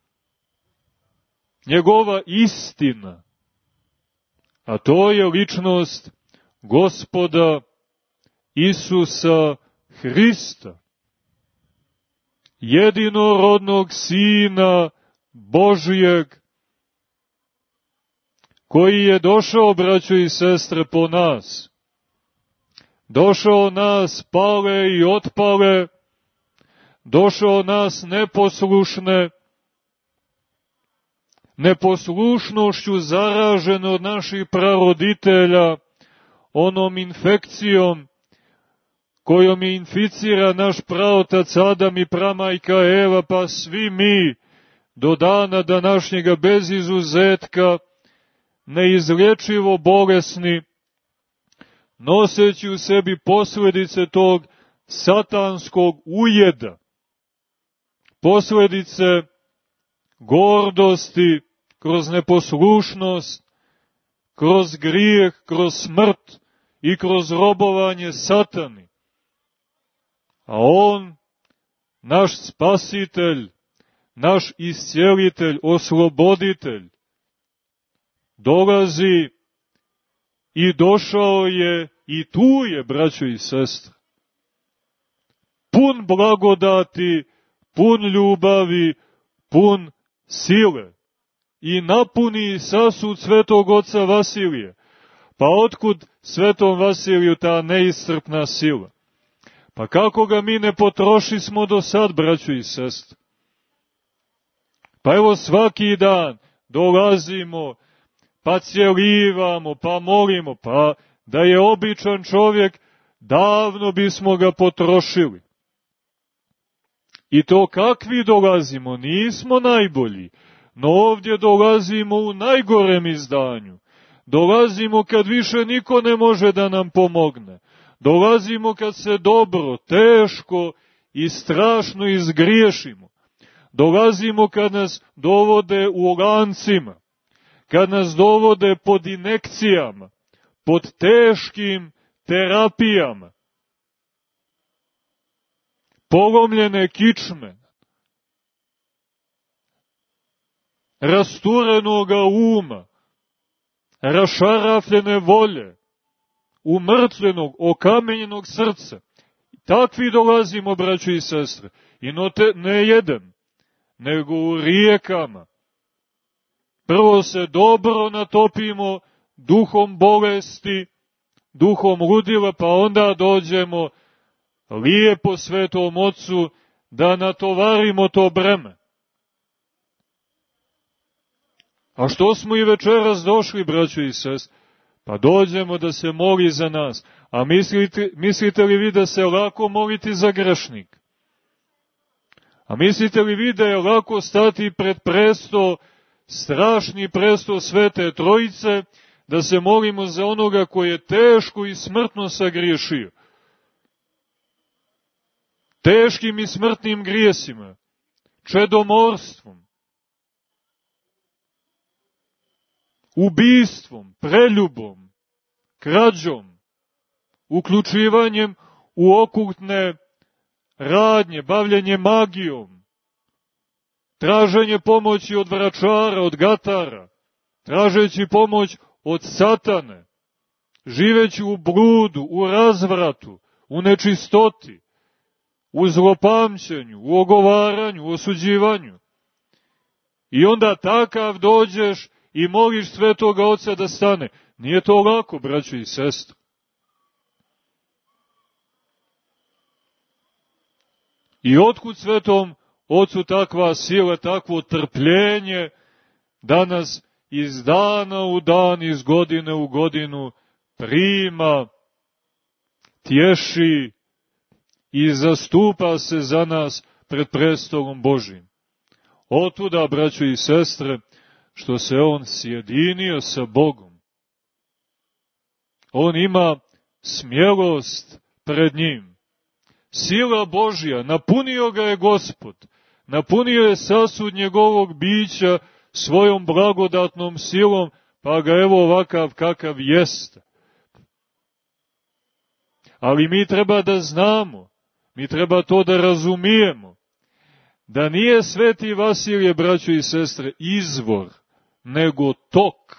njegova istina. A to je ličnost Gospoda Isusa Hrista, jedinorodnog Sina Božijeg, koji je došao, braćo i sestre, po nas. Došao nas pale i otpale, došao nas neposlušne, neposlušnošću zaražene od naših praroditelja, onom infekcijom kojom je inficira naš praotac Adam i pramajka Eva, pa svi mi do dana današnjega bez izuzetka, neizlječivo bolesni, noseći u sebi posljedice tog satanskog ujeda, posljedice gordosti kroz neposlušnost, kroz grijeh, kroz smrt i kroz robovanje satani. A on naš spasitelj, naš iscijelitelj, osloboditelj, dolazi i došao je i tu je, braćo i sestre. Pun blagodati, pun ljubavi, pun sile i napuni sasud svetog oca Vasilija. Pa otkud svetom Vasiliju ta neiscrpna sila? Pa kako ga mi ne potrošismo do sad, braćo i sestre? Pa evo svaki dan dolazimo, pa cjelivamo, pa molimo, pa da je običan čovjek, davno bismo ga potrošili. I to kakvi dolazimo, nismo najbolji, no ovdje dolazimo u najgorem izdanju. Dolazimo kad više niko ne može da nam pomogne. Dolazimo kad se dobro, teško i strašno izgriješimo. Dolazimo kad nas dovode u lancima, kad nas dovode pod injekcijama, pod teškim terapijama. Polomljene kičme, rasturenoga uma, rašarafljene volje, umrtvenog, okamenjenog srca. Takvi dolazimo, braćo i sestre, i ne jedan, nego u rijekama. Prvo se dobro natopimo duhom bolesti, duhom ludila, pa onda dođemo lijepo svetom Ocu da natovarimo to breme. A što smo i večeras došli, braćo i sestre? Pa dođemo da se moli za nas. A mislite li vi da se lako moliti za grešnik? A mislite li vi da je lako stati pred presto, strašni presto Svete Trojice, da se molimo za onoga koji je teško i smrtno sagriješio? Teškim i smrtnim grijesima, čedomorstvom, ubistvom, preljubom, krađom, uključivanjem u okultne radnje, bavljenje magijom, traženje pomoći od vračara, od gatara, tražeći pomoć od satane, živeći u bludu, u razvratu, u nečistoti, u zlopamćenju, u ogovaranju, u osuđivanju. I onda takav dođeš i moliš Svetoga Oca da stane. Nije to lako, braćo i sestre. I otkud Svetom Ocu takva sila, takvo trpljenje, da nas iz dana u dan, iz godine u godinu prima, tješi i zastupa se za nas pred prestolom Božim. Otuda, braćo i sestre, što se on sjedinio sa Bogom. On ima smjelost pred njim. Sila Božja, napunio ga je Gospod, napunio je sasud njegovog bića svojom blagodatnom silom, pa ga evo ovakav kakav jeste. Ali mi treba da znamo, mi treba to da razumijemo, da nije Sveti Vasilije, braćo i sestre, izvor, nego tok.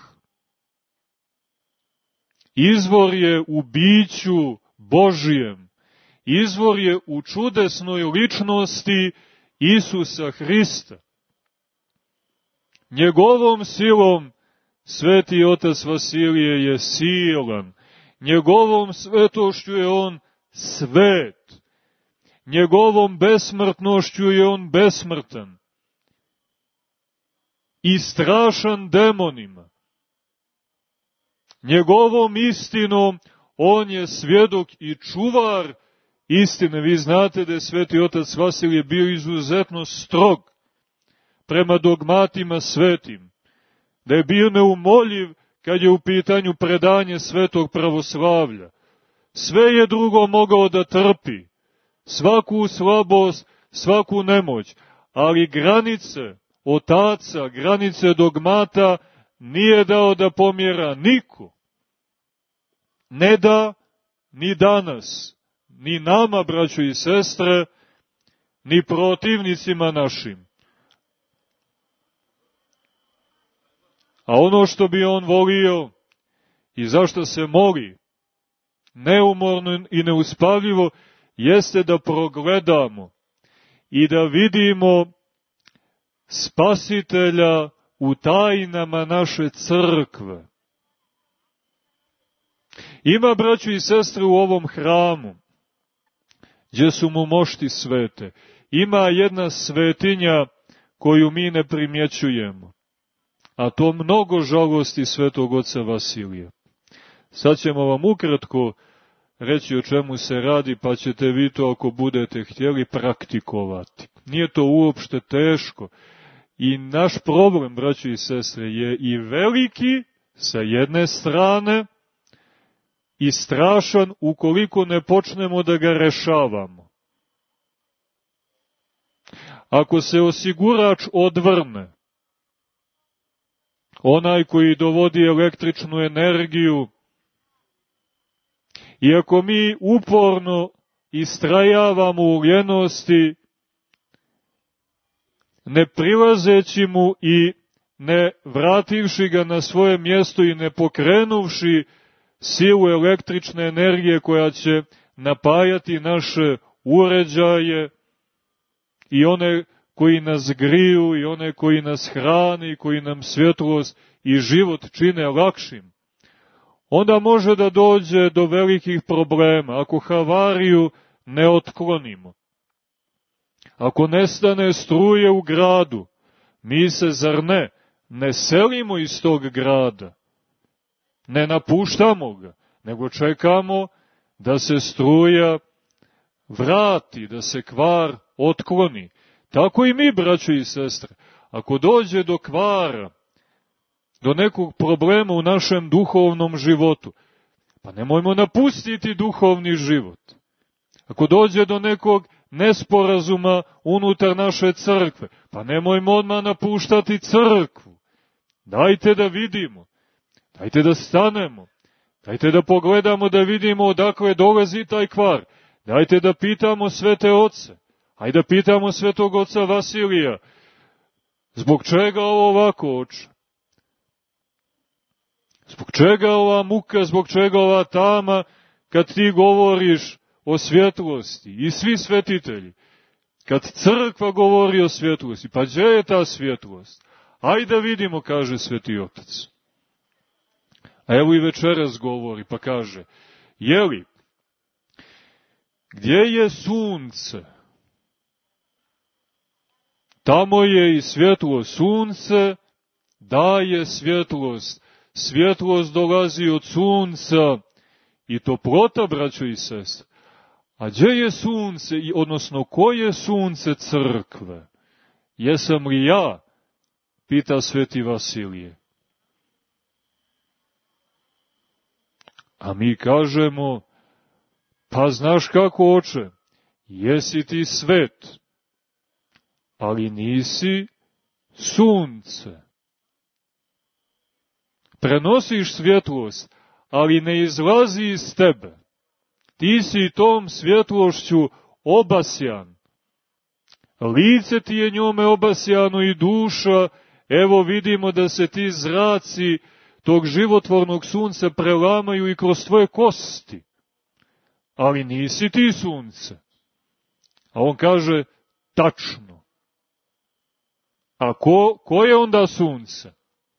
Izvor je u biću Božijem, izvor je u čudesnoj ličnosti Isusa Hrista. Njegovom silom Sveti Otac Vasilije je silan, njegovom svetošću je on svet, njegovom besmrtnošću je on besmrtan i strašan demonima. Njegovom istinom on je svjedok i čuvar istine. Vi znate da je Sveti Otac Vasilije bio izuzetno strog prema dogmatima svetim, da je bio neumoljiv kad je u pitanju predanje svetog pravoslavlja. Sve je drugo mogao da trpi, svaku slabost, svaku nemoć, ali granice otaca, granice dogmata nije dao da pomjera niko. Ne da ni danas, ni nama, braćo i sestre, ni protivnicima našim. A ono što bi on volio i zašto se moli, neumorno i neuspavljivo, jeste da progledamo i da vidimo Spasitelja u tajnama naše crkve. Ima, braćo i sestre, u ovom hramu, gdje su mu mošti svete, ima jedna svetinja koju mi ne primjećujemo, a to mnogo žalosti svetog oca Vasilija. Sad ćemo vam ukratko reći o čemu se radi, pa ćete vi to, ako budete htjeli, praktikovati. Nije to uopšte teško. I naš problem, braćo i sestre, je i veliki sa jedne strane i strašan ukoliko ne počnemo da ga rešavamo. Ako se osigurač odvrne, onaj koji dovodi električnu energiju, i ako mi uporno istrajavamo u ljenosti, ne prilazeći mu i ne vrativši ga na svoje mjesto i ne pokrenuvši silu električne energije koja će napajati naše uređaje i one koji nas griju i one koji nas hrani i koji nam svjetlost i život čine lakšim, onda može da dođe do velikih problema ako havariju ne otklonimo. Ako nestane struje u gradu, mi se, zar ne selimo iz tog grada, ne napuštamo ga, nego čekamo da se struja vrati, da se kvar otkloni. Tako i mi, braćo i sestre, ako dođe do kvara, do nekog problema u našem duhovnom životu, pa nemojmo napustiti duhovni život. Ako dođe do nekog nesporazuma unutar naše crkve, pa nemojmo odmah napuštati crkvu. Dajte da vidimo, dajte da stanemo, dajte da pogledamo, da vidimo odakle dolazi taj kvar, dajte da pitamo svete oce, hajde da pitamo svetog oca Vasilija, zbog čega ovo ovako, oče? Zbog čega ova muka, zbog čega ova tama, kad ti govoriš o svjetlosti, i svi svetitelji, kad crkva govori o svjetlosti, pa gdje je ta svjetlost? Ajde da vidimo, kaže sveti otac. A evo i večeras govori, pa kaže, jeli, gdje je sunce? Tamo je i svjetlo sunce, daje svjetlost. Svjetlost dolazi od sunca i toplota, braćo i sestre. A gdje je sunce, odnosno ko je sunce crkve? Jesam li ja? Pita sveti Vasilije. A mi kažemo, pa znaš kako, oče, jesi ti svet, ali nisi sunce. Prenosiš svjetlost, ali ne izlazi iz tebe. Ti si tom svjetlošću obasjan. Lice ti je njome obasjano i duša, evo vidimo da se ti zraci tog životvornog sunca prelamaju i kroz tvoje kosti. Ali nisi ti sunce. A on kaže, tačno. A ko je onda sunce?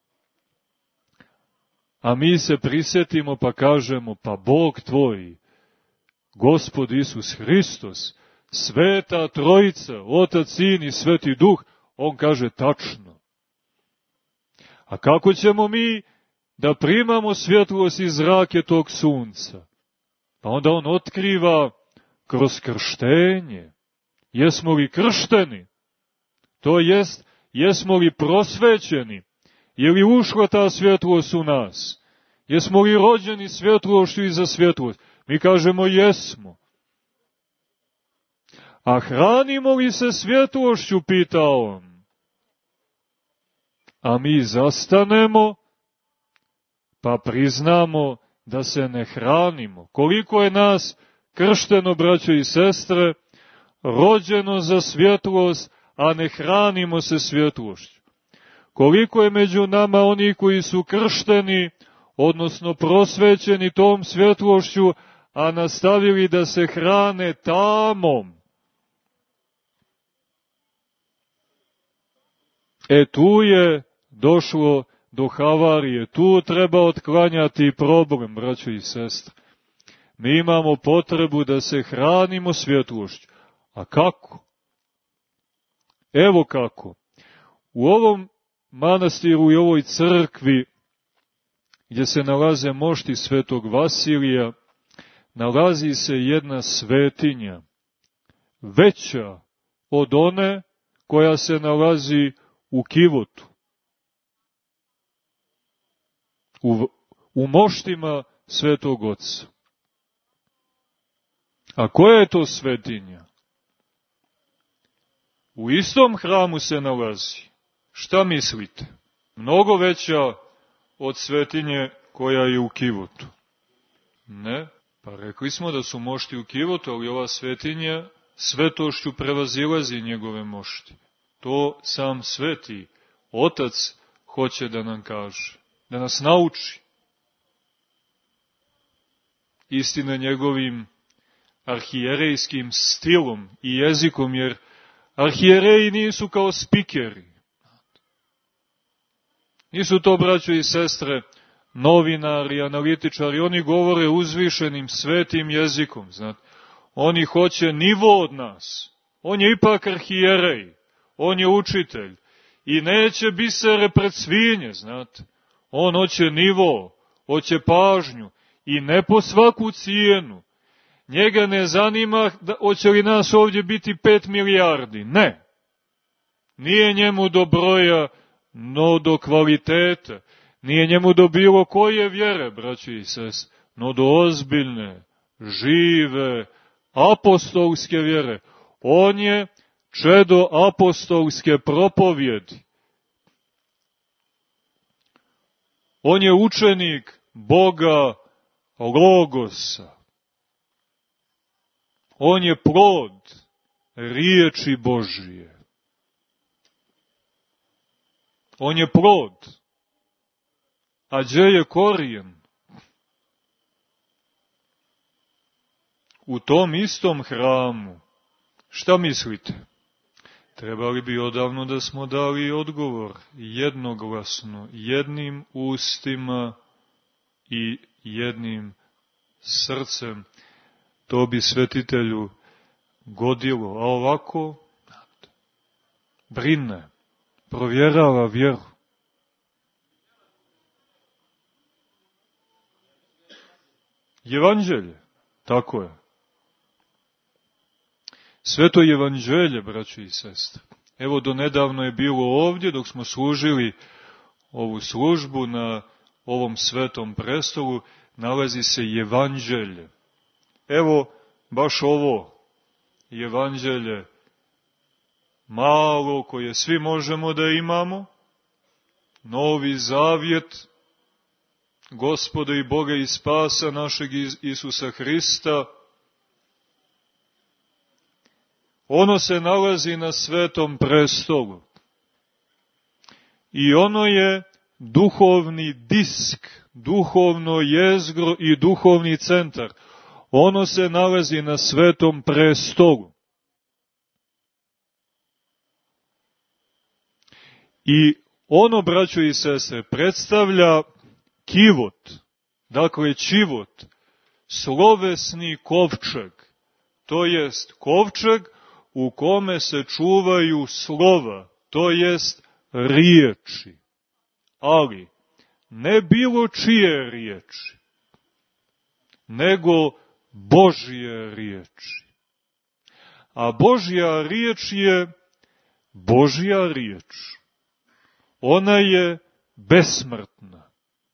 A mi se prisjetimo pa kažemo, pa Bog tvoj, Gospod Isus Hristos, Sveta Trojica, Otac, Sin i Sveti Duh, on kaže tačno. A kako ćemo mi da primamo svjetlost iz zrake tog sunca? Pa onda on otkriva kroz krštenje. Jesmo li kršteni? To jest, jesmo li prosvećeni? Je li ušla ta svjetlost u nas? Jesmo li rođeni svjetlošću i za svjetlost? Mi kažemo jesmo. A hranimo li se svjetlošću, pita on. A mi zastanemo, pa priznamo da se ne hranimo. Koliko je nas kršteno, braćo i sestre, rođeno za svjetlost, a ne hranimo se svjetlošću. Koliko je među nama oni koji su kršteni, odnosno prosvećeni tom svjetlošću, a nastavili da se hrane tamom. Tu je došlo do havarije, tu treba otklanjati problem, braćo i sestre. Mi imamo potrebu da se hranimo svjetlošću. A kako? Evo kako. U ovom manastiru i ovoj crkvi, gdje se nalaze mošti svetog Vasilija, nalazi se jedna svetinja, veća od one koja se nalazi u Kivotu. U moštima Svetog Oca. A koja je to svetinja? U istom hramu se nalazi. Šta mislite? Mnogo veća od svetinje koja je u Kivotu. Ne? Pa rekli smo da su mošti u Kivotu, ali ova svetinja svetošću prevazilazi njegove mošti. To sam Sveti Otac hoće da nam kaže, da nas nauči. Istina njegovim arhijerejskim stilom i jezikom, jer arhijereji nisu kao spikeri. Nisu to, braćo i sestre, novinari, analitičari, oni govore uzvišenim, svetim jezikom, znate. Oni hoće nivo od nas. On je ipak arhijerej, on je učitelj i neće bisere pred svinje, znate. On hoće nivo, hoće pažnju i ne po svaku cijenu. Njega ne zanima hoće li nas ovdje biti 5 milijardi, ne. Nije njemu do broja, no do kvalitete. Nije njemu do bilo koje vjere, braći i sestre, no do ozbiljne, žive, apostolske vjere. On je čedo apostolske propovjedi. On je učenik Boga Logosa. On je plod riječi Božije. On je plod. A gdje je korijen? U tom istom hramu. Šta mislite? Trebali bi odavno da smo dali odgovor jednoglasno, jednim ustima i jednim srcem. To bi svetitelju godilo, a ovako brine, provjerava vjeru. Evanđelje, tako je. Sveto evanđelje, braćo i sestre. Evo, donedavno je bilo ovdje, dok smo služili ovu službu na ovom svetom prestolu, nalazi se evanđelje. Evo, baš ovo evanđelje malo koje svi možemo da imamo, Novi Zavjet, Gospoda i Boga i Spasa našeg Isusa Hrista. Ono se nalazi na svetom prestolu. I ono je duhovni disk, duhovno jezgro i duhovni centar. Ono se nalazi na svetom prestolu. I ono, braćo i sestre, predstavlja kivot, dakle čivot, slovesni kovčeg, to jest kovčeg u kome se čuvaju slova, to jest riječi, ali ne bilo čije riječi, nego Božje riječi. A Božja riječ je Božja riječ. Ona je besmrtna.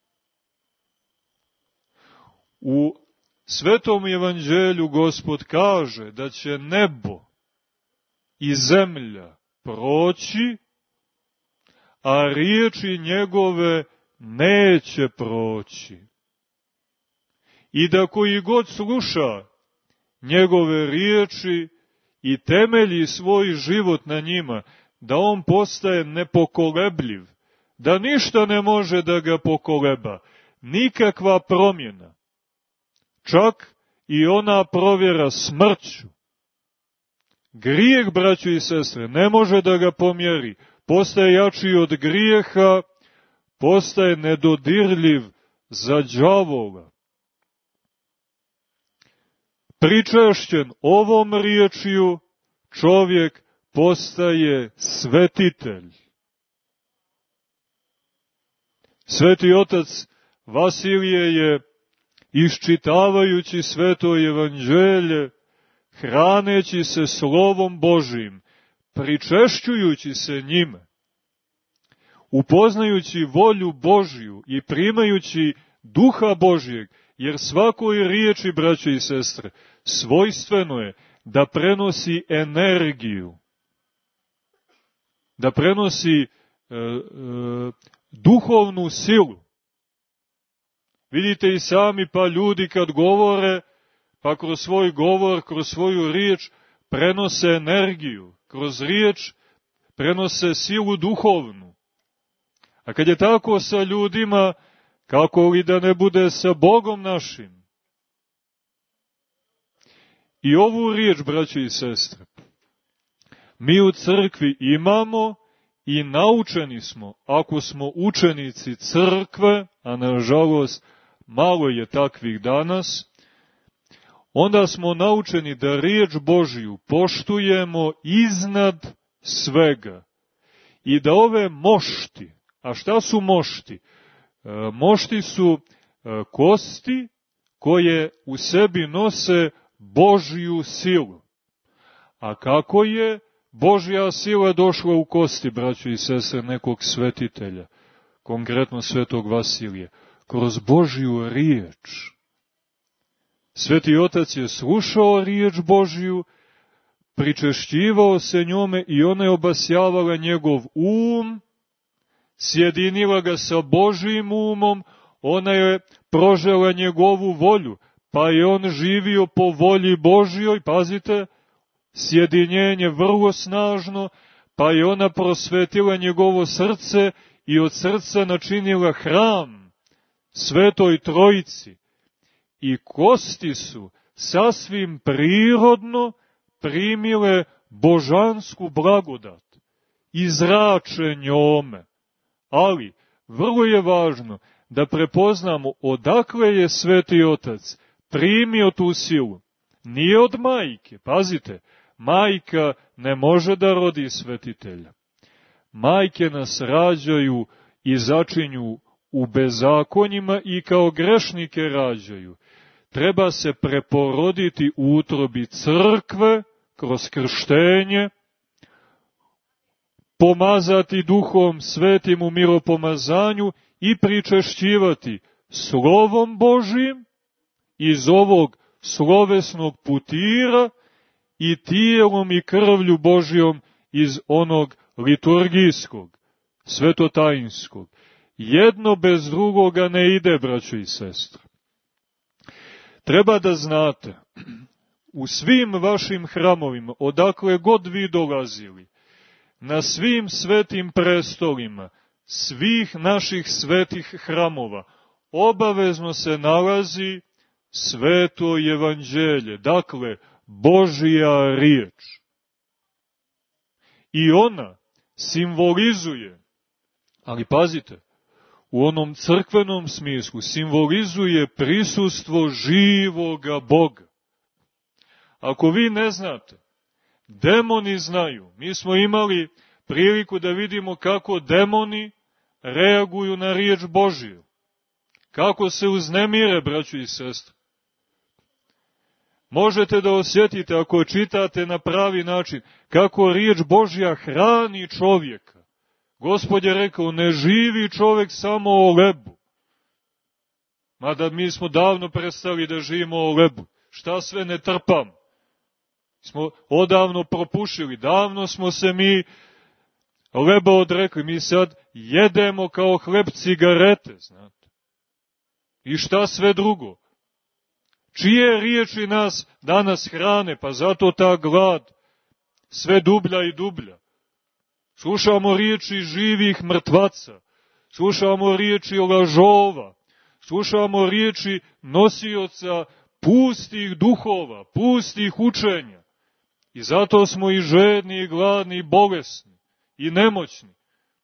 U Svetom evanđelju Gospod kaže da će nebo i zemlja proći, a riječi njegove neće proći. I da koji god sluša njegove riječi i temelji svoj život na njima, da on postaje nepokolebljiv, da ništa ne može da ga pokoleba, nikakva promjena, čak i ona provjera smrću. Grijeh, braćo i sestre, ne može da ga pomjeri, postaje jači od grijeha, postaje nedodirljiv za đavola. Pričašćen ovom riječju, čovjek postaje svetitelj. Sveti otac Vasilije je, iščitavajući sveto evanđelje, hraneći se slovom Božijim, pričešćujući se njime, upoznajući volju Božiju i primajući duha Božijeg, jer svakoj riječi, braćo i sestre, svojstveno je da prenosi energiju, da prenosi duhovnu silu. Vidite i sami, pa ljudi kad govore, pa kroz svoj govor, kroz svoju riječ prenose energiju, kroz riječ prenose silu duhovnu. A kad je tako sa ljudima, kako li da ne bude sa Bogom našim? I ovu riječ, braći i sestre, mi u crkvi imamo i naučeni smo, ako smo učenici crkve, a nažalost malo je takvih danas, onda smo naučeni da riječ Božiju poštujemo iznad svega. I da ove mošti, a šta su mošti? Mošti su kosti koje u sebi nose Božju silu. A kako je Božja sila došla u kosti, braćo i sestre, nekog svetitelja, konkretno svetog Vasilija? Kroz Božju riječ. Sveti otac je slušao riječ Božju, pričešćivao se njome i ona je obasjavala njegov um, sjedinila ga sa Božjim umom, ona je prožela njegovu volju, pa je on živio po volji Božjoj, pazite, sjedinjenje vrlo snažno, pa je ona prosvetila njegovo srce i od srca načinila hram Svetoj Trojici. I kosti su sasvim prirodno primile božansku blagodat i zrače njome. Ali, vrlo je važno da prepoznamo odakle je Sveti Otac primio tu silu. Nije od majke, pazite, majka ne može da rodi svetitelja. Majke nas rađaju i začinju u bezakonjima i kao grešnike rađaju. Treba se preporoditi u utrobi crkve, kroz krštenje, pomazati Duhom Svetim u miropomazanju i pričešćivati slovom Božijim iz ovog slovesnog putira i tijelom i krvlju Božijom iz onog liturgijskog, svetotajinskog. Jedno bez drugoga ne ide, braćo i sestre. Treba da znate, u svim vašim hramovima, odakle god vi dolazili, na svim svetim prestolima, svih naših svetih hramova, obavezno se nalazi sveto evanđelje, dakle, Božja riječ. I ona simbolizuje, ali pazite, u onom crkvenom smislu, simbolizuje prisustvo živoga Boga. Ako vi ne znate, demoni znaju. Mi smo imali priliku da vidimo kako demoni reaguju na riječ Božiju. Kako se uznemire, braćo i sestre. Možete da osjetite, ako čitate na pravi način, kako riječ Božja hrani čovjeka. Gospod je rekao, ne živi čovjek samo o lebu. Mada mi smo davno prestali da živimo o lebu. Šta sve ne trpam? Smo odavno propušili, davno smo se mi leba odrekli. Mi sad jedemo kao hleb cigarete, znate. I šta sve drugo? Čije riječi nas danas hrane? Pa zato ta glad, sve dublja i dublja. Slušamo riječi živih mrtvaca, slušamo riječi lažova, slušamo riječi nosioca pustih duhova, pustih učenja. I zato smo i žedni, i gladni, i bolesni, i nemoćni.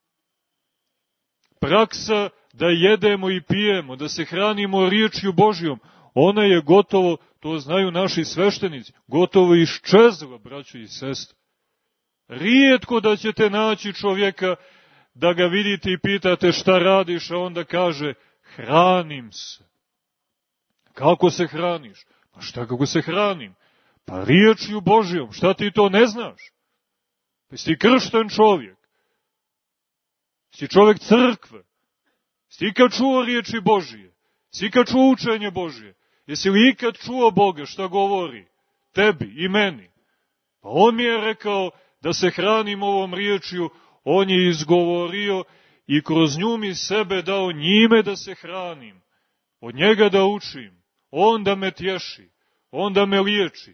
Praksa da jedemo i pijemo, da se hranimo riječju Božjom, ona je gotovo, to znaju naši sveštenici, gotovo iščezla, braćo i sestre. Rijetko da ćete naći čovjeka da ga vidite i pitate šta radiš, a onda kaže hranim se. Kako se hraniš? Pa šta kako se hranim? Pa riječju Božjom, šta ti to ne znaš? Pa si kršten čovjek. Si čovjek crkve. Si ikad čuo riječi Božje? Si ikad čuo učenje Božje? Jesi li ikad čuo Boga šta govori? Tebi i meni. Pa on mi je rekao da se hranim ovom riječju, on je izgovorio i kroz nju mi sebe dao njime da se hranim. Od njega da učim. On da me tješi. On da me liječi.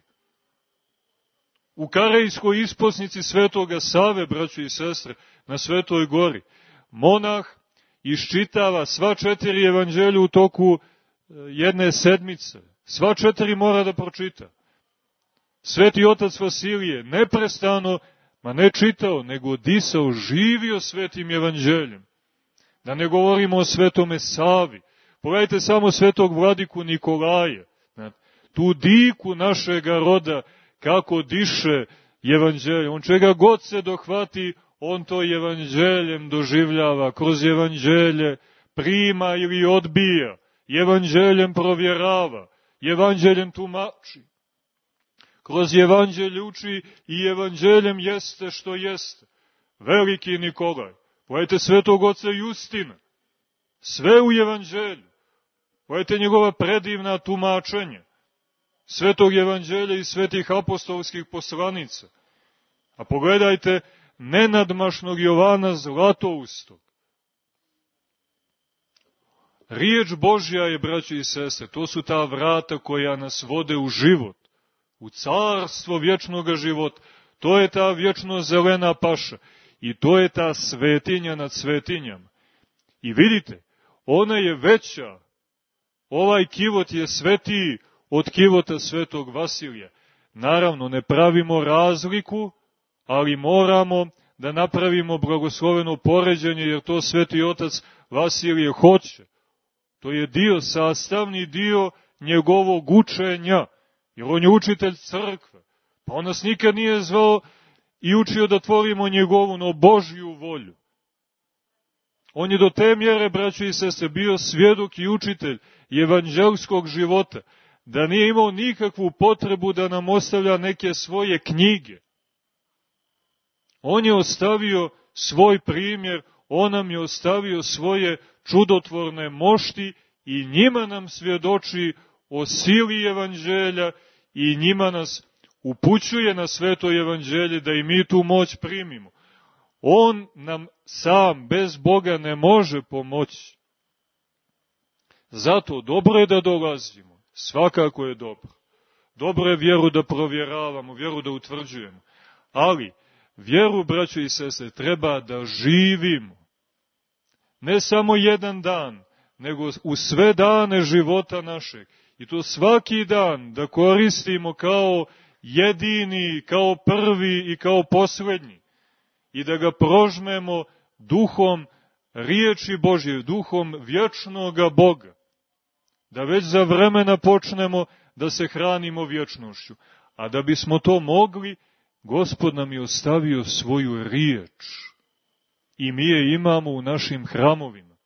U Karejskoj isposnici Svetoga Save, braćo i sestre, na Svetoj gori, monah iščitava sva 4 evanđelja u toku jedne sedmice. Sva 4 mora da pročita. Sveti otac Vasilije neprestano, ma ne čitao, nego disao, živio svetim evanđeljem. Da ne govorimo o Svetome Savi. Pogledajte samo Svetog vladiku Nikolaja, tu diku našega roda, kako diše evanđelje. On čega god se dohvati, on to evanđeljem doživljava, kroz evanđelje prima ili odbija, evanđeljem provjerava, evanđeljem tumači. Kroz evanđelje uči i evanđeljem jeste što jeste. Veliki Nikolaj, pogledajte Svetog oca Justina, sve u evanđelju. Pogledajte njegova predivna tumačenja Svetog evanđelja i svetih apostolskih poslanica. A pogledajte nenadmašnog Jovana Zlatoustog. Riječ Božja je, braćo i sestre, to su ta vrata koja nas vode u život, u carstvo vječnoga života. To je ta vječno zelena paša i to je ta svetinja nad svetinjama. I vidite, ona je veća, ovaj kivot je svetiji od kivota Svetog Vasilija. Naravno, ne pravimo razliku, ali moramo da napravimo blagosloveno poređenje, jer to Sveti otac Vasilije hoće. To je dio, sastavni dio njegovog učenja, jer on je učitelj crkve. Pa on nas nikad nije zvao i učio da tvorimo njegovu, no Božju volju. On je do te mjere, braćo i sestre, bio svjedok i učitelj evanđelskog života, da nije imao nikakvu potrebu da nam ostavlja neke svoje knjige. On je ostavio svoj primjer, on nam je ostavio svoje čudotvorne mošti i njima nam svjedoči o sili evanđelja i njima nas upućuje na sveto evanđelje da i mi tu moć primimo. On nam sam bez Boga ne može pomoći. Zato dobro je da dolazimo, svakako je dobro. Dobro je vjeru da provjeravamo, vjeru da utvrđujemo. Ali vjeru, braćo i sestre, treba da živimo. Ne samo jedan dan, nego u sve dane života našeg. I to svaki dan da koristimo kao jedini, kao prvi i kao posljednji. I da ga prožmemo duhom riječi Božje, duhom vječnoga Boga. Da već za vremena počnemo da se hranimo vječnošću. A da bismo to mogli, Gospod nam je ostavio svoju riječ. I mi je imamo u našim hramovima.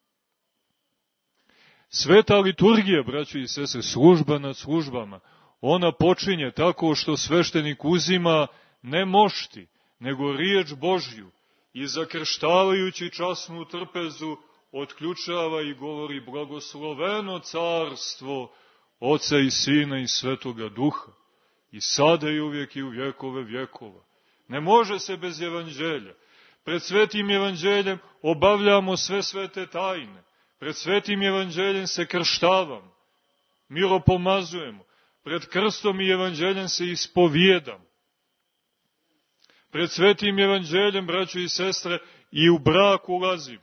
Sveta liturgija, braćo i sestre, služba nad službama, ona počinje tako što sveštenik uzima ne mošti, nego riječ Božju i zakrštavajući časnu trpezu otključava i govori blagosloveno carstvo Oca i Sina i Svetoga Duha. I sada i uvijek i u vjekove vjekova. Ne može se bez evanđelja. Pred svetim evanđeljem obavljamo sve svete tajne. Pred svetim evanđeljem se krštavamo. Miropomazujemo. Pred krstom i evanđeljem se ispovijedamo. Pred svetim evanđeljem, braćo i sestre, i u brak ulazim.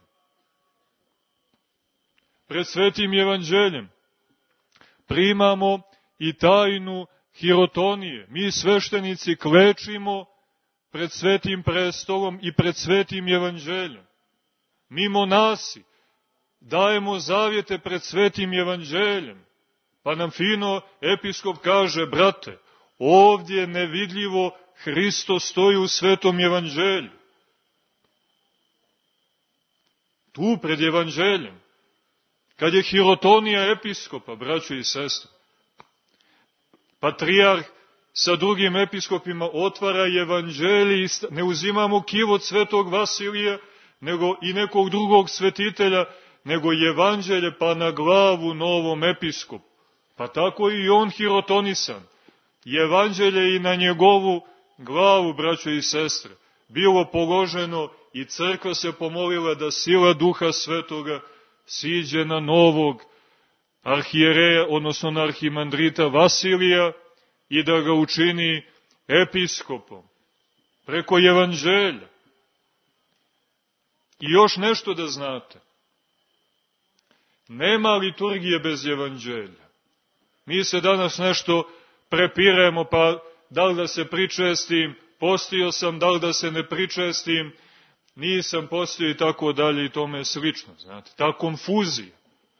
Pred svetim evanđeljem primamo i tajnu hirotonije. Mi sveštenici klečimo pred svetim prestolom i pred svetim evanđeljem. Mi monasi dajemo zavjete pred svetim evanđeljem. Pa nam fino episkop kaže, brate, ovdje nevidljivo Hristo stoji u svetom evanđelju. Tu pred evanđeljem. Kad je hirotonija episkopa, braćo i sestre, patrijarh sa drugim episkopima otvara evanđelje, ne uzimamo kivot svetog Vasilija, nego i nekog drugog svetitelja, nego evanđelje pa na glavu novom episkopu. Pa tako i on hirotonisan. Evanđelje i na njegovu glavu, braćo i sestre, bilo položeno i crkva se pomolila da sila Duha Svetoga siđe na novog arhijereja, odnosno na arhimandrita Vasilija i da ga učini episkopom preko evanđelja. I još nešto da znate. Nema liturgije bez evanđelja. Mi se danas nešto prepiremo, pa da li da se pričestim, postio sam, da li da se ne pričestim, nisam postio i tako dalje i tome slično. Znate, ta konfuzija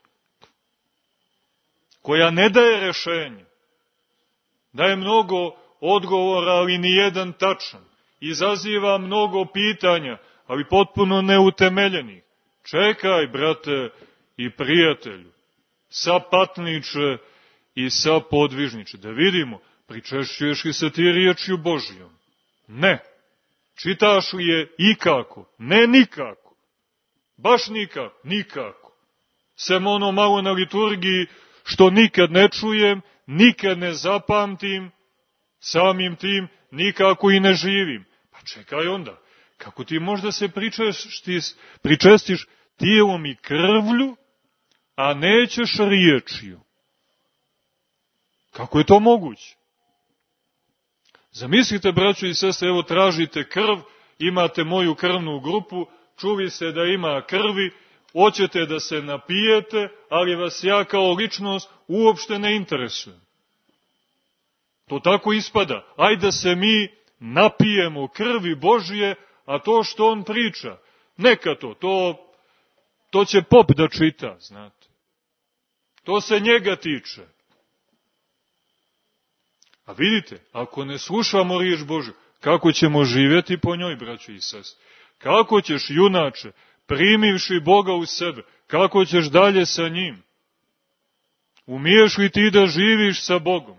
koja ne daje rešenje, daje mnogo odgovora, ali nijedan tačan, izaziva mnogo pitanja, ali potpuno neutemeljenih. Čekaj, brate i prijatelju, sapatniče i sapodvižniče, da vidimo, pričešćuješ li se ti riječju Božijom? Ne. Čitaš li je ikako? Ne nikako. Baš nikako? Nikako. Sem ono malo na liturgiji što nikad ne čujem, nikad ne zapamtim, samim tim nikako i ne živim. Pa čekaj onda, kako ti možda se pričestiš tijelom i krvlju, a nećeš riječju? Kako je to moguće? Zamislite, braćo i sestre, evo tražite krv, imate moju krvnu grupu, čuli se da ima krvi, hoćete da se napijete, ali vas ja kao ličnost uopšte ne interesujem. To tako ispada. Ajde da se mi napijemo krvi Božije, a to što on priča, neka to će pop da čita, znate. To se njega tiče. A vidite, ako ne slušamo riječ Božju, kako ćemo živjeti po njoj, braćo i sestre? Kako ćeš, junače, primivši Boga u sebe, kako ćeš dalje sa njim? Umiješ li ti da živiš sa Bogom?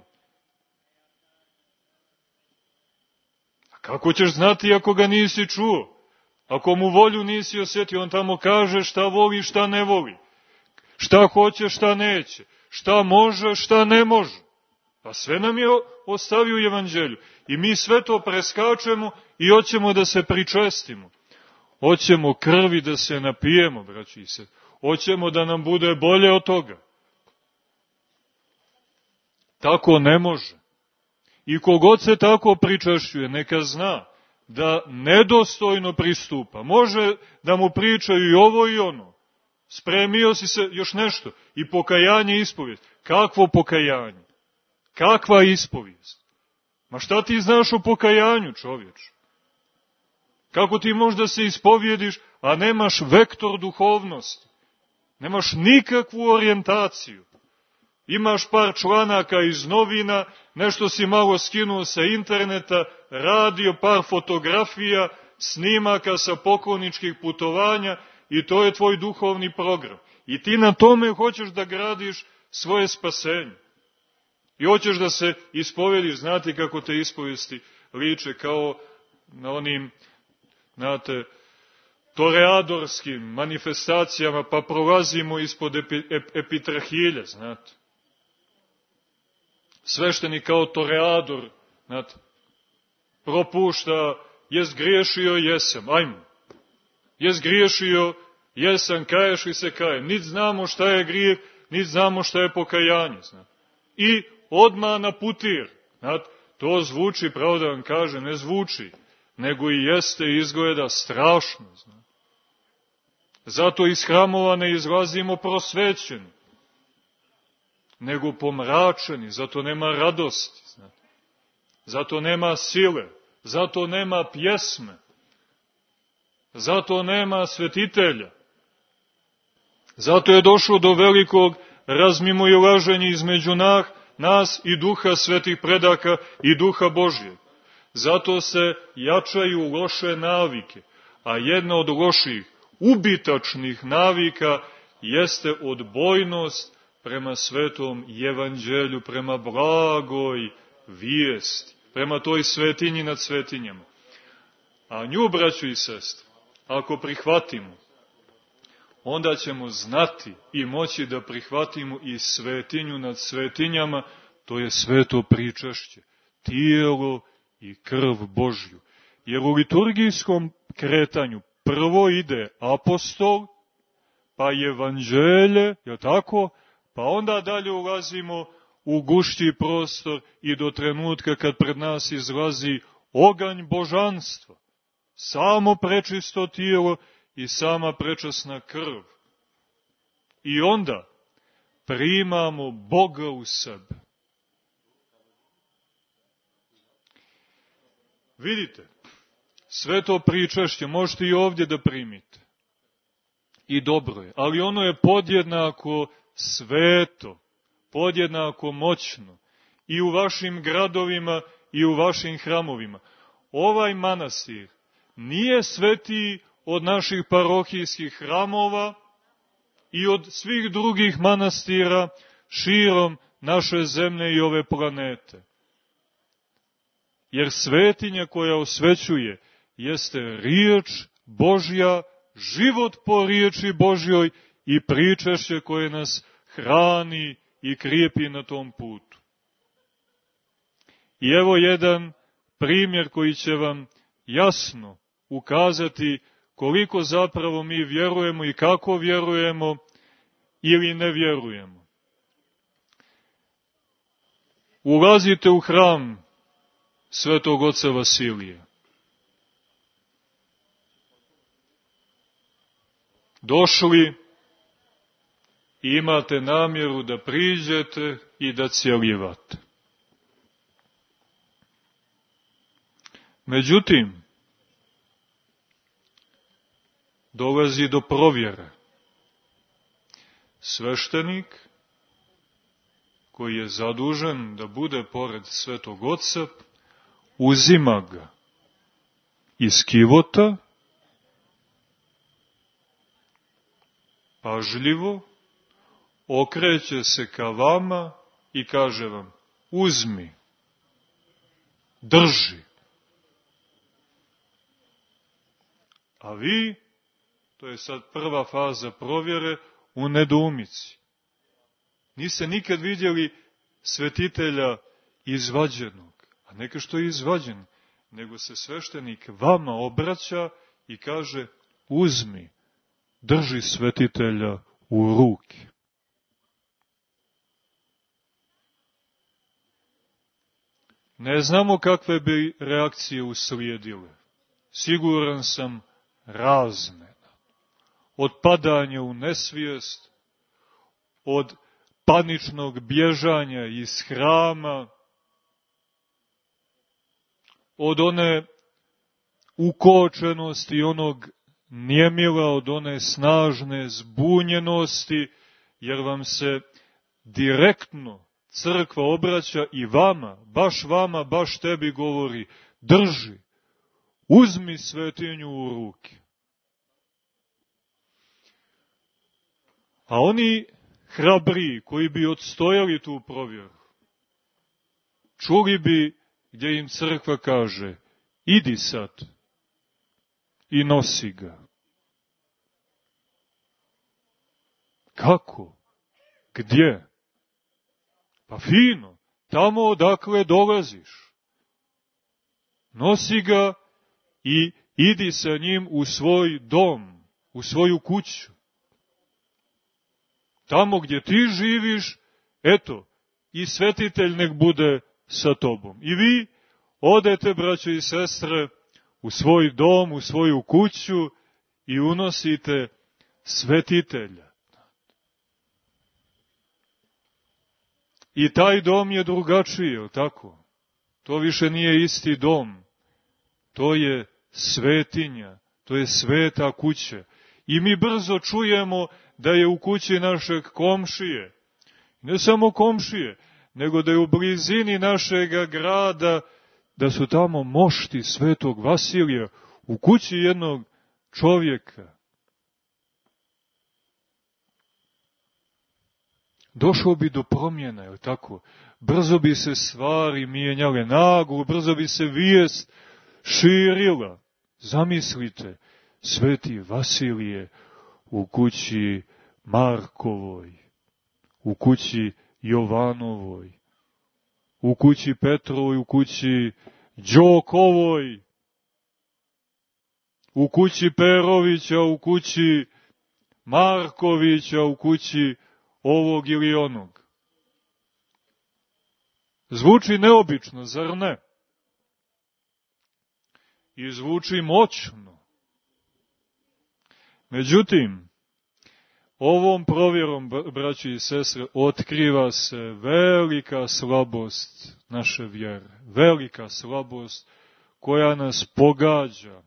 A kako ćeš znati ako ga nisi čuo? Ako mu volju nisi osjetio, on tamo kaže šta voli, šta ne voli. Šta hoće, šta neće. Šta može, šta ne može. Pa sve nam je ostavio u evanđelju. I mi sve to preskačemo i hoćemo da se pričestimo. Hoćemo krvi da se napijemo, braći i sestre. Hoćemo da nam bude bolje od toga. Tako ne može. I kogod se tako pričašćuje, neka zna da nedostojno pristupa. Može da mu pričaju i ovo i ono. Spremio si se još nešto. I pokajanje i ispovijest. Kakvo pokajanje? Kakva ispovijest? Ma šta ti znaš o pokajanju, čovječe? Kako ti možda se ispovijediš, a nemaš vektor duhovnosti? Nemaš nikakvu orijentaciju. Imaš par članaka iz novina, nešto si malo skinuo sa interneta, radio par fotografija, snimaka sa pokloničkih putovanja i to je tvoj duhovni program. I ti na tome hoćeš da gradiš svoje spasenje. I hoćeš da se ispovjediš, znate kako te ispovijesti liče, kao na onim, znate, toreadorskim manifestacijama, pa prolazimo ispod epitrahilja, znate. Sveštenik kao toreador, znate, propušta, jes griješio, jesam, ajmo. Jes griješio, jesam, kaješ li se kajem. Niti znamo šta je grijeh, niti znamo šta je pokajanje, znate. I odmah na putir, znate, to zvuči, pravo da vam kaže, ne zvuči. nego i jeste i izgleda strašno. Zato iz hramova ne izlazimo prosvećeni, nego pomračeni, zato nema radosti, zato nema sile, zato nema pjesme, zato nema svetitelja. Zato je došlo do velikog razmimoilaženja između nas i duha svetih predaka i duha Božjeg. Zato se jačaju loše navike, a jedna od loših, ubitačnih navika jeste odbojnost prema svetom evanđelju, prema blagoj vijesti, prema toj svetinji nad svetinjama. A nju, braćo i sestre, ako prihvatimo, onda ćemo znati i moći da prihvatimo i svetinju nad svetinjama, to je sveto pričašće, tijelo i krv Božju. Jer u liturgijskom kretanju prvo ide apostol, pa evanđelje, je tako? Pa onda dalje ulazimo u gušći prostor i do trenutka kad pred nas izlazi oganj božanstva, samo prečisto tijelo i sama prečasna krv. I onda primamo Boga u sebe. Vidite, sveto pričašće možete i ovdje da primite. I dobro je, ali ono je podjednako sveto, podjednako moćno i u vašim gradovima i u vašim hramovima. Ovaj manastir nije svetiji od naših parohijskih hramova i od svih drugih manastira širom naše zemlje i ove planete. Jer svetinja koja osvećuje jeste riječ Božja, život po riječi Božjoj i pričašće koje nas hrani i krijepi na tom putu. I evo jedan primjer koji će vam jasno ukazati koliko zapravo mi vjerujemo i kako vjerujemo ili ne vjerujemo. Ulazite u hram svetog oca Vasilija. Došli i imate namjeru da priđete i da cjeljevate. Međutim, dolazi do provjere. Sveštenik koji je zadužen da bude pored svetog oca, uzima ga iz kivota, pažljivo, okreće se ka vama i kaže vam, uzmi, drži. A vi, to je sad prva faza provjere, u nedoumici. Niste nikad vidjeli svetitelja izvađenog, a neka što je izvađen, nego se sveštenik vama obraća i kaže, uzmi, drži svetitelja u ruke. Ne znamo kakve bi reakcije uslijedile. Siguran sam razne. Od padanja u nesvijest, od paničnog bježanja iz hrama, od one ukočenosti, onog njemila, od one snažne zbunjenosti, jer vam se direktno crkva obraća i vama, baš tebi govori, drži, uzmi svetinju u ruke. A oni hrabri koji bi odstojali tu provjeru, čuli bi gdje im crkva kaže, idi sad i nosi ga. Kako? Gdje? Pa fino, tamo odakle dolaziš. Nosi ga i idi sa njim u svoj dom, u svoju kuću. Tamo gdje ti živiš, eto, i svetitelj nek bude sa tobom. I vi odete, braćo i sestre, u svoj dom, u svoju kuću i unosite svetitelja. I taj dom je drugačiji, je li tako? To više nije isti dom. To je svetinja, to je sveta kuća. I mi brzo čujemo da je u kući našeg komšije. Ne samo komšije, nego da je u blizini našega grada, da su tamo mošti svetog Vasilija u kući jednog čovjeka. Došlo bi do promjena, je li tako? Brzo bi se stvari mijenjale naglo, brzo bi se vijest širila. Zamislite, sveti Vasilije u kući Markovoj, u kući Jovanovoj, u kući Petrovoj, u kući Đokovoj, u kući Perovića, u kući Markovića, u kući ovog ili onog. Zvuči neobično, zar ne? I zvuči moćno. Međutim, ovom provjerom, braći i sestre, otkriva se velika slabost naše vjere. Velika slabost koja nas pogađa.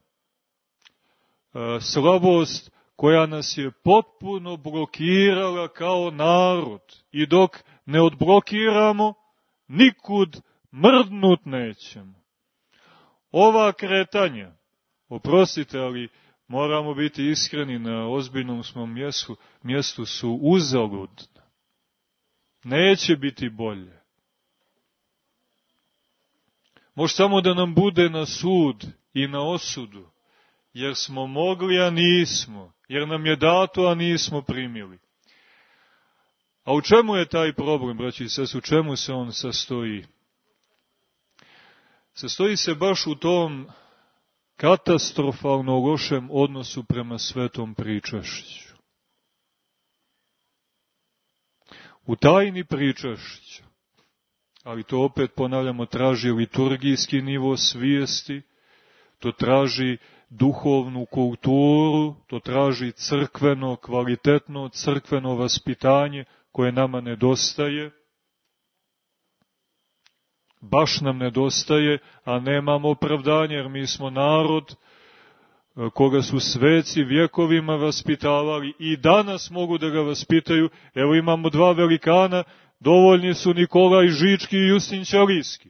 Slabost koja nas je potpuno blokirala kao narod. I dok ne odblokiramo, nikud mrdnut nećemo. Ova kretanja, oprostite, ali moramo biti iskreni, na ozbiljnom smo mjestu su uzaludna. Neće biti bolje. Može samo da nam bude na sud i na osudu, jer smo mogli, a nismo, jer nam je dato, a nismo primili. A u čemu je taj problem, braći i sestre, u čemu se on sastoji? Sastoji se baš u tom katastrofalno lošem odnosu prema svetom pričašću. U tajni pričašća, ali to opet ponavljamo, traži liturgijski nivo svijesti, to traži duhovnu kulturu, to traži crkveno, kvalitetno crkveno vaspitanje koje nama nedostaje. Baš nam nedostaje, a nemamo opravdanje, jer mi smo narod koga su sveci vjekovima vaspitavali i danas mogu da ga vaspitaju. Evo imamo dva velikana, dovoljni su Nikolaj Žički i Justin Ćelijski.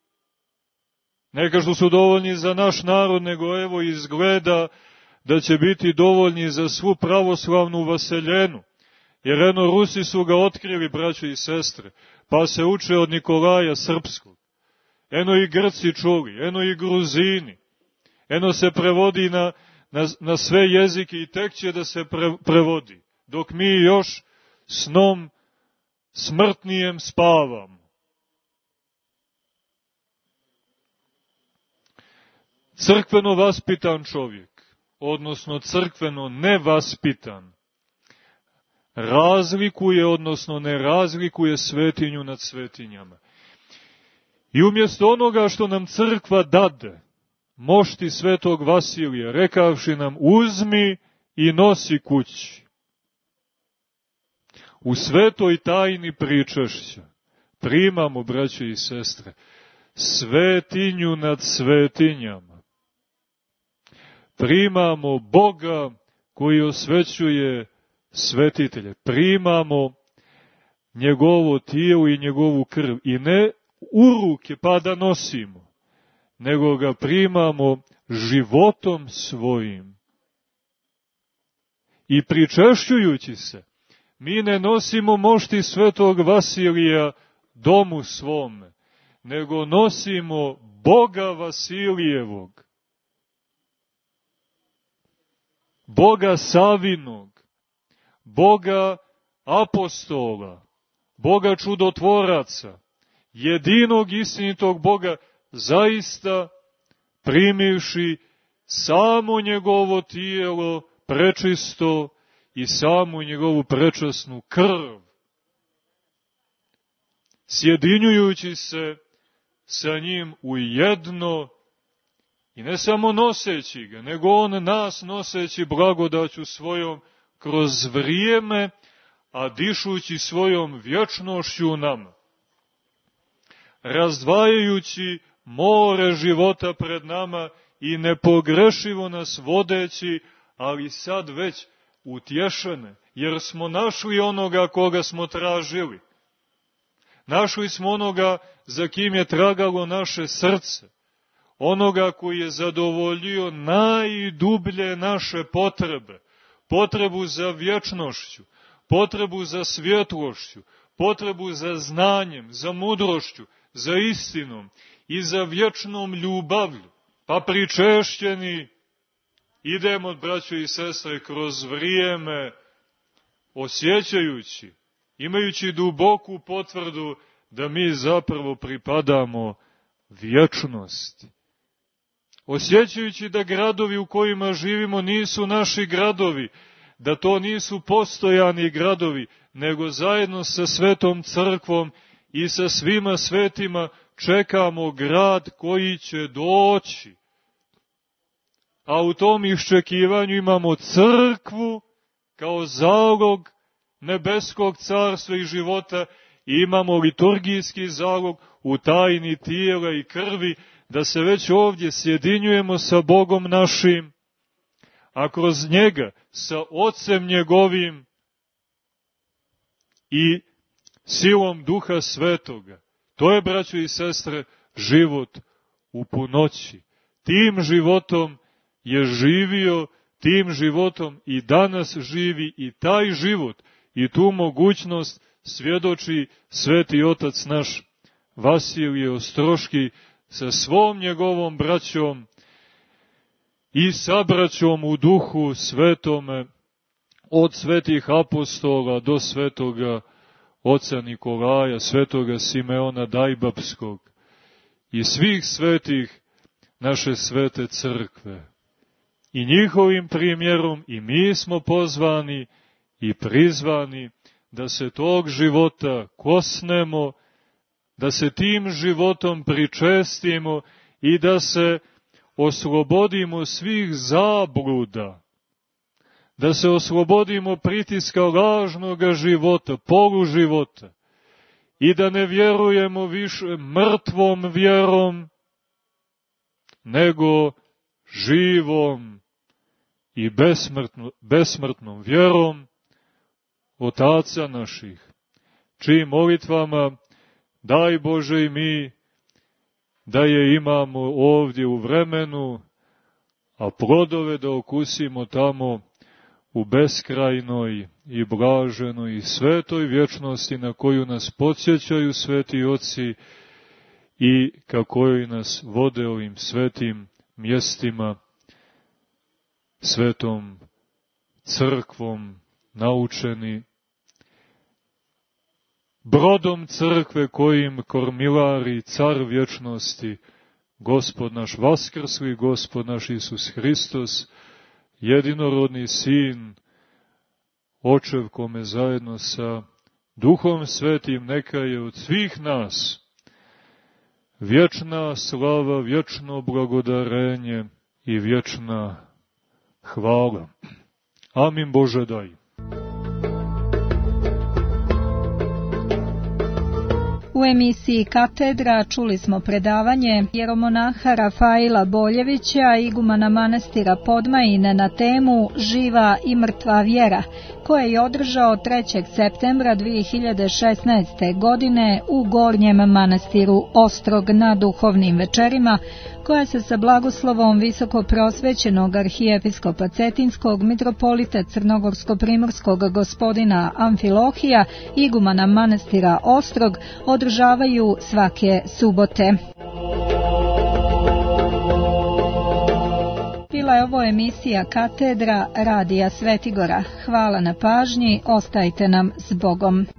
Ne kažu su dovoljni za naš narod, nego evo izgleda da će biti dovoljni za svu pravoslavnu vaseljenu. Jer eno Rusi su ga otkrili, braćo i sestre, pa se uče od Nikolaja Srpskog. Eno i Grci čuli, eno i Gruzini. Eno se prevodi na sve jezike i tek će da se prevodi, dok mi još snom smrtnijem spavamo. Crkveno vaspitan čovjek, odnosno crkveno nevaspitan, razlikuje, odnosno ne razlikuje svetinju nad svetinjama. I umjesto onoga što nam crkva dade, mošti svetog Vasilija, rekavši nam uzmi i nosi kući. U svetoj tajni pričašća primamo, braće i sestre, svetinju nad svetinjama. Primamo Boga koji osvećuje svetitelje. Primamo njegovo tijelo i njegovu krv. I ne u ruke pa da nosimo, nego ga primamo životom svojim. I pričešćujući se, mi ne nosimo mošti svetog Vasilija domu svome, nego nosimo Boga Vasilijevog, Boga Savinog, Boga apostola, Boga čudotvoraca, jedinog istinitog Boga, zaista primivši samo njegovo tijelo prečisto i samu njegovu prečasnu krv, sjedinjujući se sa njim u jedno I ne samo noseći ga, nego on nas noseći blagodaću svojom kroz vrijeme, a dišući svojom vječnošću nama. Razdvajajući more života pred nama i nepogrešivo nas vodeći, ali sad već utješene, jer smo našli onoga koga smo tražili. Našli smo onoga za kim je tragalo naše srce, onoga koji je zadovoljio najdublje naše potrebe, potrebu za vječnošću, potrebu za svjetlošću, potrebu za znanjem, za mudrošću, za istinom i za vječnom ljubavlju. Pa pričešćeni idemo, braćo i sestre, kroz vrijeme, osjećajući, imajući duboku potvrdu da mi zapravo pripadamo vječnosti. Osjećajući da gradovi u kojima živimo nisu naši gradovi, da to nisu postojani gradovi, nego zajedno sa Svetom Crkvom i sa svima svetima čekamo grad koji će doći. A u tom iščekivanju imamo crkvu kao zalog nebeskog carstva i života i imamo liturgijski zalog u tajni tijela i krvi, da se već ovdje sjedinjujemo sa Bogom našim, a kroz njega sa Otcem njegovim i silom Duha Svetoga. To je, braćo i sestre, život u punoći. Tim životom je živio, tim životom i danas živi i taj život i tu mogućnost svjedoči Sveti Otac naš Vasilije Ostroški sa svom njegovom braćom i sabraćom u Duhu Svetome, od svetih apostola do svetoga oca Nikolaja, svetoga Simeona Dajbapskog i svih svetih naše svete crkve. I njihovim primjerom i mi smo pozvani i prizvani da se tog života kosnemo, da se tim životom pričestimo i da se oslobodimo svih zabluda, da se oslobodimo pritiska lažnoga života, poluživota i da ne vjerujemo više mrtvom vjerom, nego živom i besmrtnom vjerom otaca naših, čijim molitvama, daj Bože i mi, da je imamo ovdje u vremenu, a plodove da okusimo tamo u beskrajnoj i blaženoj i svetoj vječnosti na koju nas podsjećaju sveti oci i kako nas vode ovim svetim mjestima, svetom crkvom naučeni, brodom crkve kojim kormilari car vječnosti, Gospod naš vaskrsli, Gospod naš Isus Hristos, jedinorodni Sin, Očev kome zajedno sa Duhom Svetim neka je od svih nas vječna slava, vječno blagodarenje i vječna hvala. Amin Bože daj. U emisiji Katedra čuli smo predavanje jeromonaha Rafaila Boljevića, igumana manastira Podmajine, na temu Živa i mrtva vjera, koje je održao 3. septembra 2016. godine u Gornjem manastiru Ostrog na duhovnim večerima, koja se sa blagoslovom visokoprosvećenog arhijepiskopa Cetinskog, mitropolita Crnogorsko-primorskog gospodina Amfilohija, igumana manastira Ostrog, održavaju svake subote. Bila je ovo emisija Katedra Radija Svetigora. Hvala na pažnji, ostajte nam s Bogom.